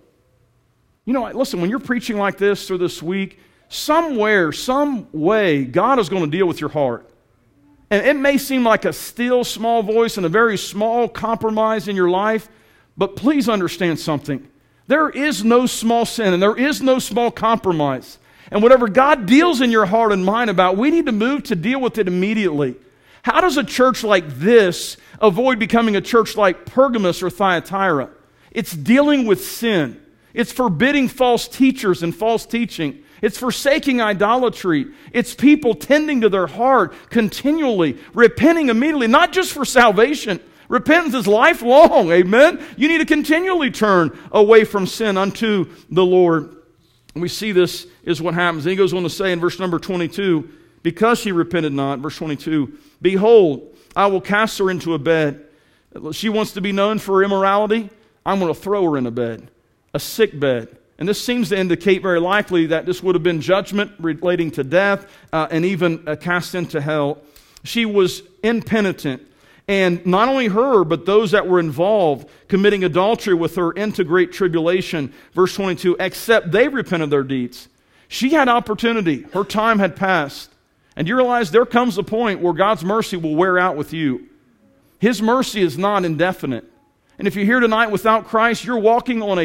You know, listen, when you're preaching like this through this week, somewhere, some way, God is going to deal with your heart. And it may seem like a still small voice and a very small compromise in your life, but please understand something. There is no small sin and there is no small compromise. And whatever God deals in your heart and mind about, we need to move to deal with it immediately. How does a church like this avoid becoming a church like Pergamos or Thyatira? It's dealing with sin. It's forbidding false teachers and false teaching. It's forsaking idolatry. It's people tending to their heart continually, repenting immediately, not just for salvation. Repentance is lifelong, amen? You need to continually turn away from sin unto the Lord. And we see this is what happens. And he goes on to say in verse number 22, because she repented not, verse 22, behold, I will cast her into a bed. She wants to be known for her immorality. I'm going to throw her in a bed, a sick bed. And this seems to indicate very likely that this would have been judgment relating to death and even cast into hell. She was impenitent. And not only her, but those that were involved committing adultery with her into great tribulation. Verse 22, except they repented their deeds. She had opportunity. Her time had passed. And you realize there comes a point where God's mercy will wear out with you. His mercy is not indefinite. And if you're here tonight without Christ, you're walking on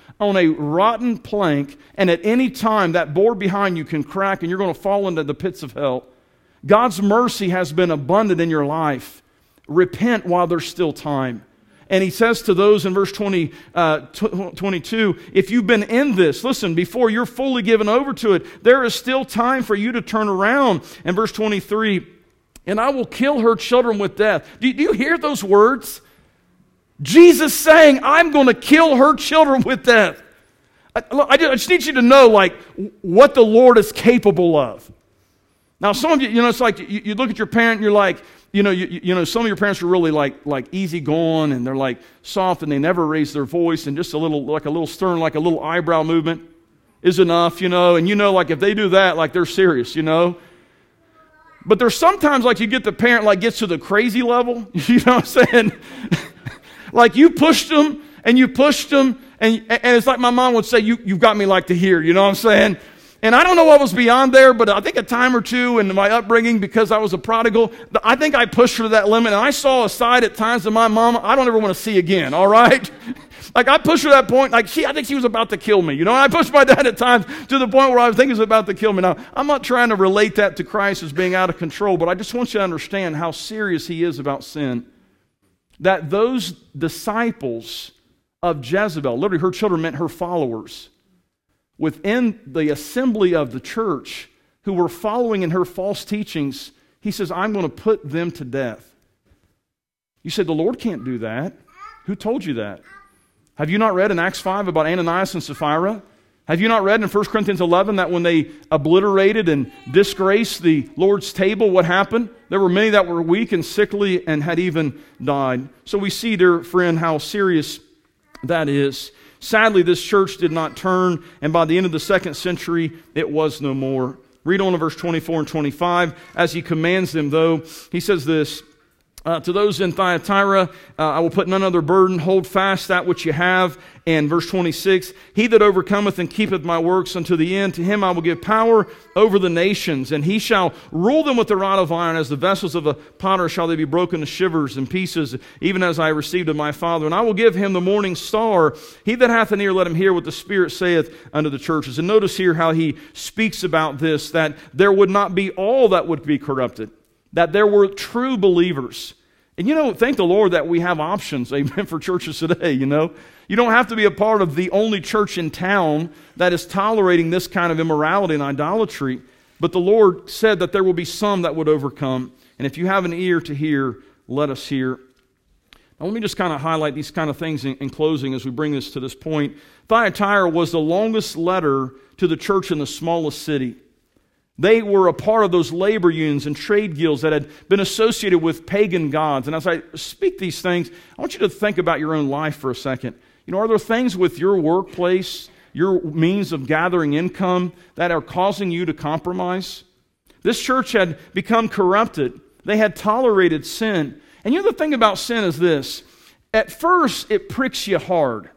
a rotten plank, and at any time that board behind you can crack and you're going to fall into the pits of hell. God's mercy has been abundant in your life. Repent while there's still time. And he says to those in verse 22, if you've been in this, listen, before you're fully given over to it, there is still time for you to turn around. And verse 23, and I will kill her children with death. Do you hear those words? Jesus saying, I'm going to kill her children with death. I just need you to know, like, what the Lord is capable of. Now, some of you, it's like you look at your parent and you're like, some of your parents are really like easygoing and they're like soft and they never raise their voice and just a little stern, like a little eyebrow movement is enough, and like if they do that, like they're serious, But there's sometimes like you get the parent like gets to the crazy level, you know what I'm saying? Like you pushed them and you pushed them and it's like my mom would say, you've got me like to here, you know what I'm saying? And I don't know what was beyond there, but I think a time or two in my upbringing, because I was a prodigal, I think I pushed her to that limit. And I saw a side at times of my mom I don't ever want to see again, all right? Like, I pushed her to that point. Like, I think she was about to kill me. You know, I pushed my dad at times to the point where I think he was about to kill me. Now, I'm not trying to relate that to Christ as being out of control, but I just want you to understand how serious he is about sin. That those disciples of Jezebel, literally her children meant her followers, within the assembly of the church who were following in her false teachings, he says, I'm going to put them to death. You said, the Lord can't do that. Who told you that? Have you not read in Acts 5 about Ananias and Sapphira? Have you not read in 1 Corinthians 11 that when they obliterated and disgraced the Lord's table, what happened? There were many that were weak and sickly and had even died. So we see, dear friend, how serious that is. Sadly, this church did not turn, and by the end of the 2nd century, it was no more. Read on to verse 24 and 25. As he commands them, though, he says this, to those in Thyatira, I will put none other burden. Hold fast that which you have. And verse 26, he that overcometh and keepeth my works unto the end, to him I will give power over the nations. And he shall rule them with the rod of iron. As the vessels of a potter shall they be broken to shivers and pieces, even as I received of my Father. And I will give him the morning star. He that hath an ear, let him hear what the Spirit saith unto the churches. And notice here how he speaks about this, that there would not be all that would be corrupted, that there were true believers. And you know, thank the Lord that we have options, amen, for churches today, you know. You don't have to be a part of the only church in town that is tolerating this kind of immorality and idolatry. But the Lord said that there will be some that would overcome. And if you have an ear to hear, let us hear. Now let me just kind of highlight these kind of things in closing as we bring this to this point. Thyatira was the longest letter to the church in the smallest city. They were a part of those labor unions and trade guilds that had been associated with pagan gods. And as I speak these things, I want you to think about your own life for a second. You know, are there things with your workplace, your means of gathering income, that are causing you to compromise? This church had become corrupted. They had tolerated sin. And you know, the thing about sin is this. At first, it pricks you hard.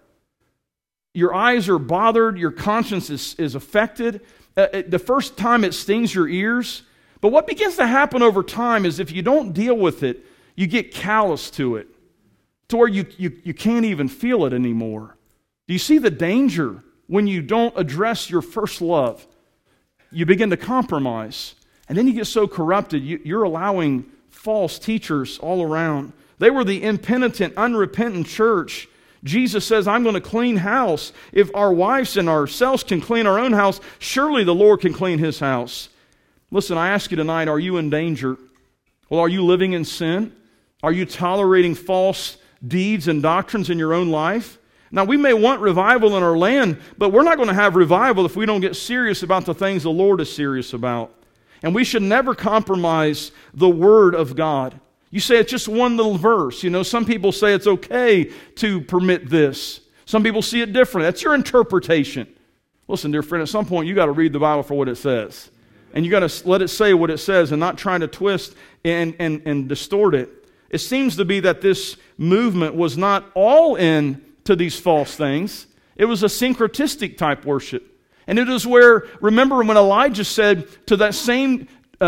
Your eyes are bothered. Your conscience is affected. The first time it stings your ears. But what begins to happen over time is if you don't deal with it, you get callous to it, to where you can't even feel it anymore. Do you see the danger when you don't address your first love? You begin to compromise, and then you get so corrupted, you're allowing false teachers all around. They were the impenitent, unrepentant church. Jesus says, I'm going to clean house. If our wives and ourselves can clean our own house, surely the Lord can clean his house. Listen, I ask you tonight, are you in danger? Well, are you living in sin? Are you tolerating false deeds and doctrines in your own life? Now, we may want revival in our land, but we're not going to have revival if we don't get serious about the things the Lord is serious about. And we should never compromise the Word of God. You say it's just one little verse. You know, some people say it's okay to permit this. Some people see it different. That's your interpretation. Listen, dear friend, at some point you got to read the Bible for what it says. And you got to let it say what it says and not trying to twist and distort it. It seems to be that this movement was not all in to these false things. It was a syncretistic type worship. And it is where, remember when Elijah said to that same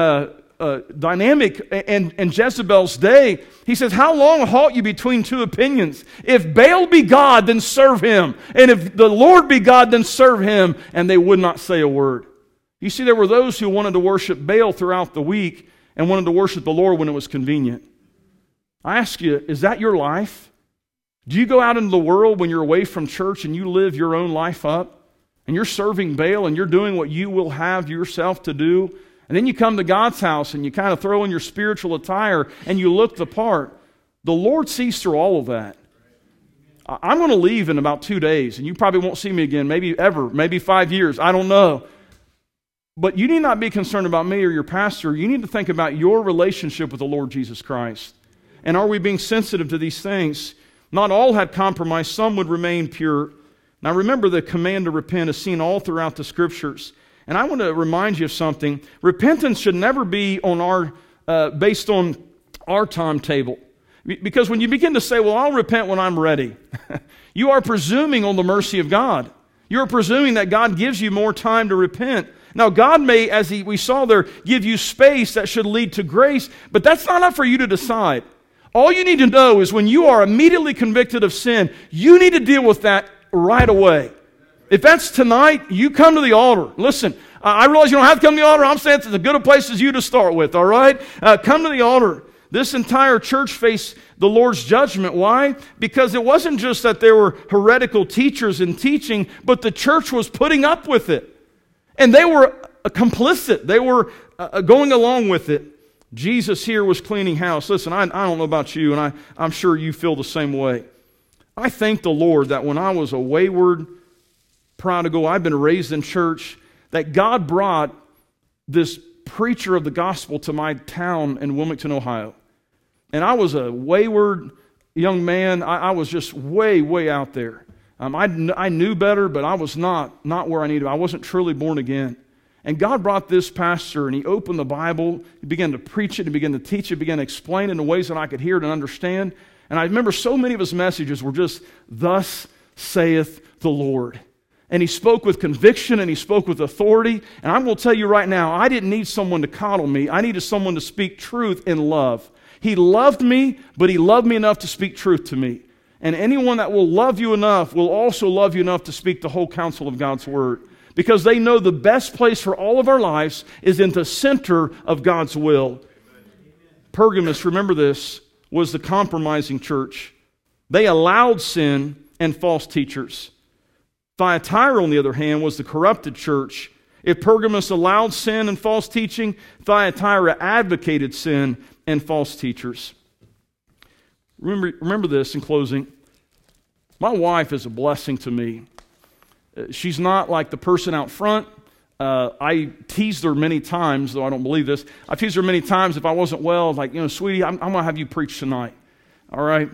dynamic in Jezebel's day, he says, how long halt you between two opinions? If Baal be God, then serve him. And if the Lord be God, then serve him. And they would not say a word. You see, there were those who wanted to worship Baal throughout the week and wanted to worship the Lord when it was convenient. I ask you, is that your life? Do you go out into the world when you're away from church and you live your own life up? And you're serving Baal and you're doing what you will have yourself to do? And then you come to God's house and you kind of throw in your spiritual attire and you look the part. The Lord sees through all of that. I'm going to leave in about 2 days and you probably won't see me again, maybe ever, maybe 5 years, I don't know. But you need not be concerned about me or your pastor. You need to think about your relationship with the Lord Jesus Christ. And are we being sensitive to these things? Not all had compromised, some would remain pure. Now remember, the command to repent is seen all throughout the Scriptures. And I want to remind you of something. Repentance should never be based on our timetable. Because when you begin to say, well, I'll repent when I'm ready, you are presuming on the mercy of God. You are presuming that God gives you more time to repent. Now, God may, as we saw there, give you space that should lead to grace, but that's not up for you to decide. All you need to know is when you are immediately convicted of sin, you need to deal with that right away. If that's tonight, you come to the altar. Listen, I realize you don't have to come to the altar. I'm saying it's as good a place as you to start with, all right? Come to the altar. This entire church faced the Lord's judgment. Why? Because it wasn't just that there were heretical teachers in teaching, but the church was putting up with it. And they were complicit. They were going along with it. Jesus here was cleaning house. Listen, I don't know about you, and I'm sure you feel the same way. I thank the Lord that when I was a wayward prodigal, I've been raised in church, that God brought this preacher of the gospel to my town in Wilmington, Ohio. And I was a wayward young man. I was just way, way out there. I knew better, but I was not where I needed. I wasn't truly born again. And God brought this pastor, and he opened the Bible. He began to preach it. He began to teach it. He began to explain it in ways that I could hear it and understand. And I remember so many of his messages were just, "Thus saith the Lord." And he spoke with conviction, and he spoke with authority. And I'm going to tell you right now, I didn't need someone to coddle me. I needed someone to speak truth in love. He loved me, but he loved me enough to speak truth to me. And anyone that will love you enough will also love you enough to speak the whole counsel of God's Word. Because they know the best place for all of our lives is in the center of God's will. Pergamos, remember this, was the compromising church. They allowed sin and false teachers. Thyatira, on the other hand, was the corrupted church. If Pergamos allowed sin and false teaching, Thyatira advocated sin and false teachers. Remember this in closing. My wife is a blessing to me. She's not like the person out front. I teased her many times, though I don't believe this. I teased her many times if I wasn't well, like, sweetie, I'm going to have you preach tonight. All right?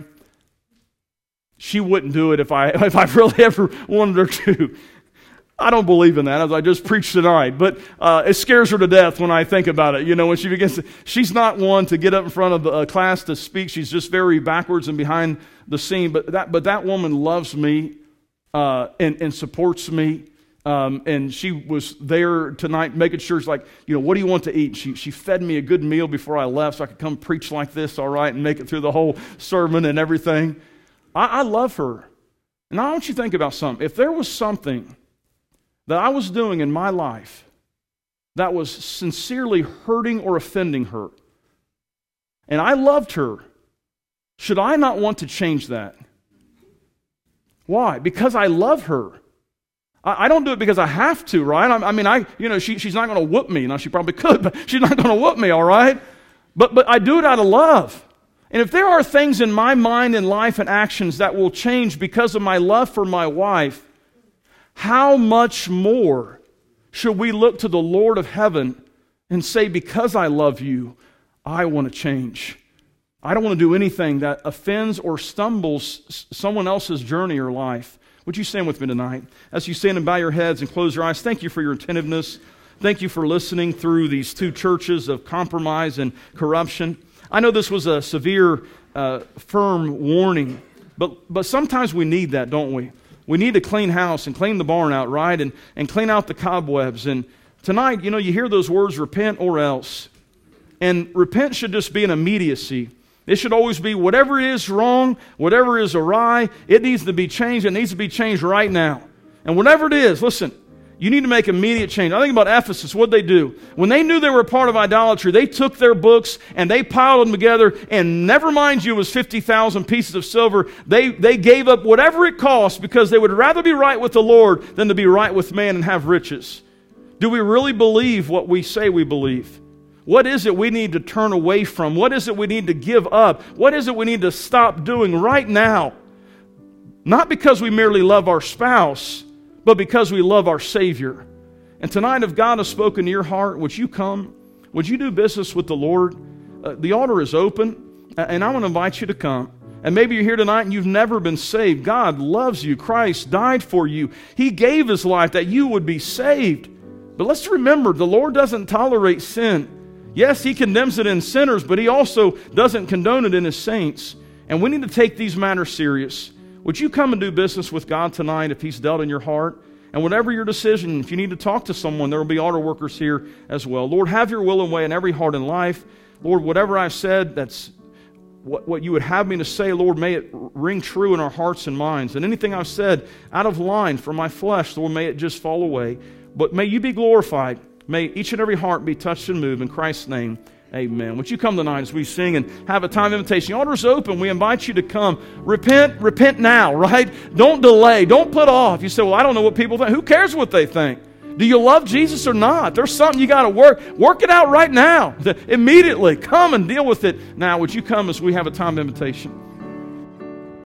She wouldn't do it if I really ever wanted her to. I don't believe in that, as I just preached tonight. But it scares her to death when I think about it. When she begins to, she's not one to get up in front of a class to speak. She's just very backwards and behind the scene. But that woman loves me. And supports me. And she was there tonight making sure, it's like, what do you want to eat? She fed me a good meal before I left so I could come preach like this, all right, and make it through the whole sermon and everything. I love her. And I want you to think about something. If there was something that I was doing in my life that was sincerely hurting or offending her, and I loved her, should I not want to change that? Why? Because I love her. I don't do it because I have to, right? She's not going to whoop me. Now, she probably could, but she's not going to whoop me, all right? But I do it out of love. And if there are things in my mind and life and actions that will change because of my love for my wife, how much more should we look to the Lord of heaven and say, because I love you, I want to change. I don't want to do anything that offends or stumbles someone else's journey or life. Would you stand with me tonight? As you stand and bow your heads and close your eyes, thank you for your attentiveness. Thank you for listening through these two churches of compromise and corruption. I know this was a severe, firm warning, but sometimes we need that, don't we? We need to clean house and clean the barn out, right? And clean out the cobwebs. And tonight, you hear those words, repent or else. And repent should just be an immediacy. It should always be whatever is wrong, whatever is awry, it needs to be changed. It needs to be changed right now. And whatever it is, listen, you need to make immediate change. I think about Ephesus, what'd they do? When they knew they were a part of idolatry, they took their books and they piled them together, and never mind you, it was 50,000 pieces of silver. They gave up whatever it cost because they would rather be right with the Lord than to be right with man and have riches. Do we really believe what we say we believe? What is it we need to turn away from? What is it we need to give up? What is it we need to stop doing right now? Not because we merely love our spouse, but because we love our Savior. And tonight, if God has spoken to your heart, would you come? Would you do business with the Lord? The altar is open, and I want to invite you to come. And maybe you're here tonight and you've never been saved. God loves you. Christ died for you. He gave His life that you would be saved. But let's remember, the Lord doesn't tolerate sin. Yes, He condemns it in sinners, but He also doesn't condone it in His saints. And we need to take these matters serious. Would you come and do business with God tonight if He's dealt in your heart? And whatever your decision, if you need to talk to someone, there will be altar workers here as well. Lord, have your will and way in every heart and life. Lord, whatever I've said, that's what you would have me to say, Lord, may it ring true in our hearts and minds. And anything I've said out of line from my flesh, Lord, may it just fall away. But may you be glorified. May each and every heart be touched and moved. In Christ's name, amen. Would you come tonight as we sing and have a time of invitation? The altar's open. We invite you to come. Repent now, right? Don't delay. Don't put off. You say, well, I don't know what people think. Who cares what they think? Do you love Jesus or not? There's something you got to work. Work it out right now. Immediately. Come and deal with it now. Would you come as we have a time of invitation?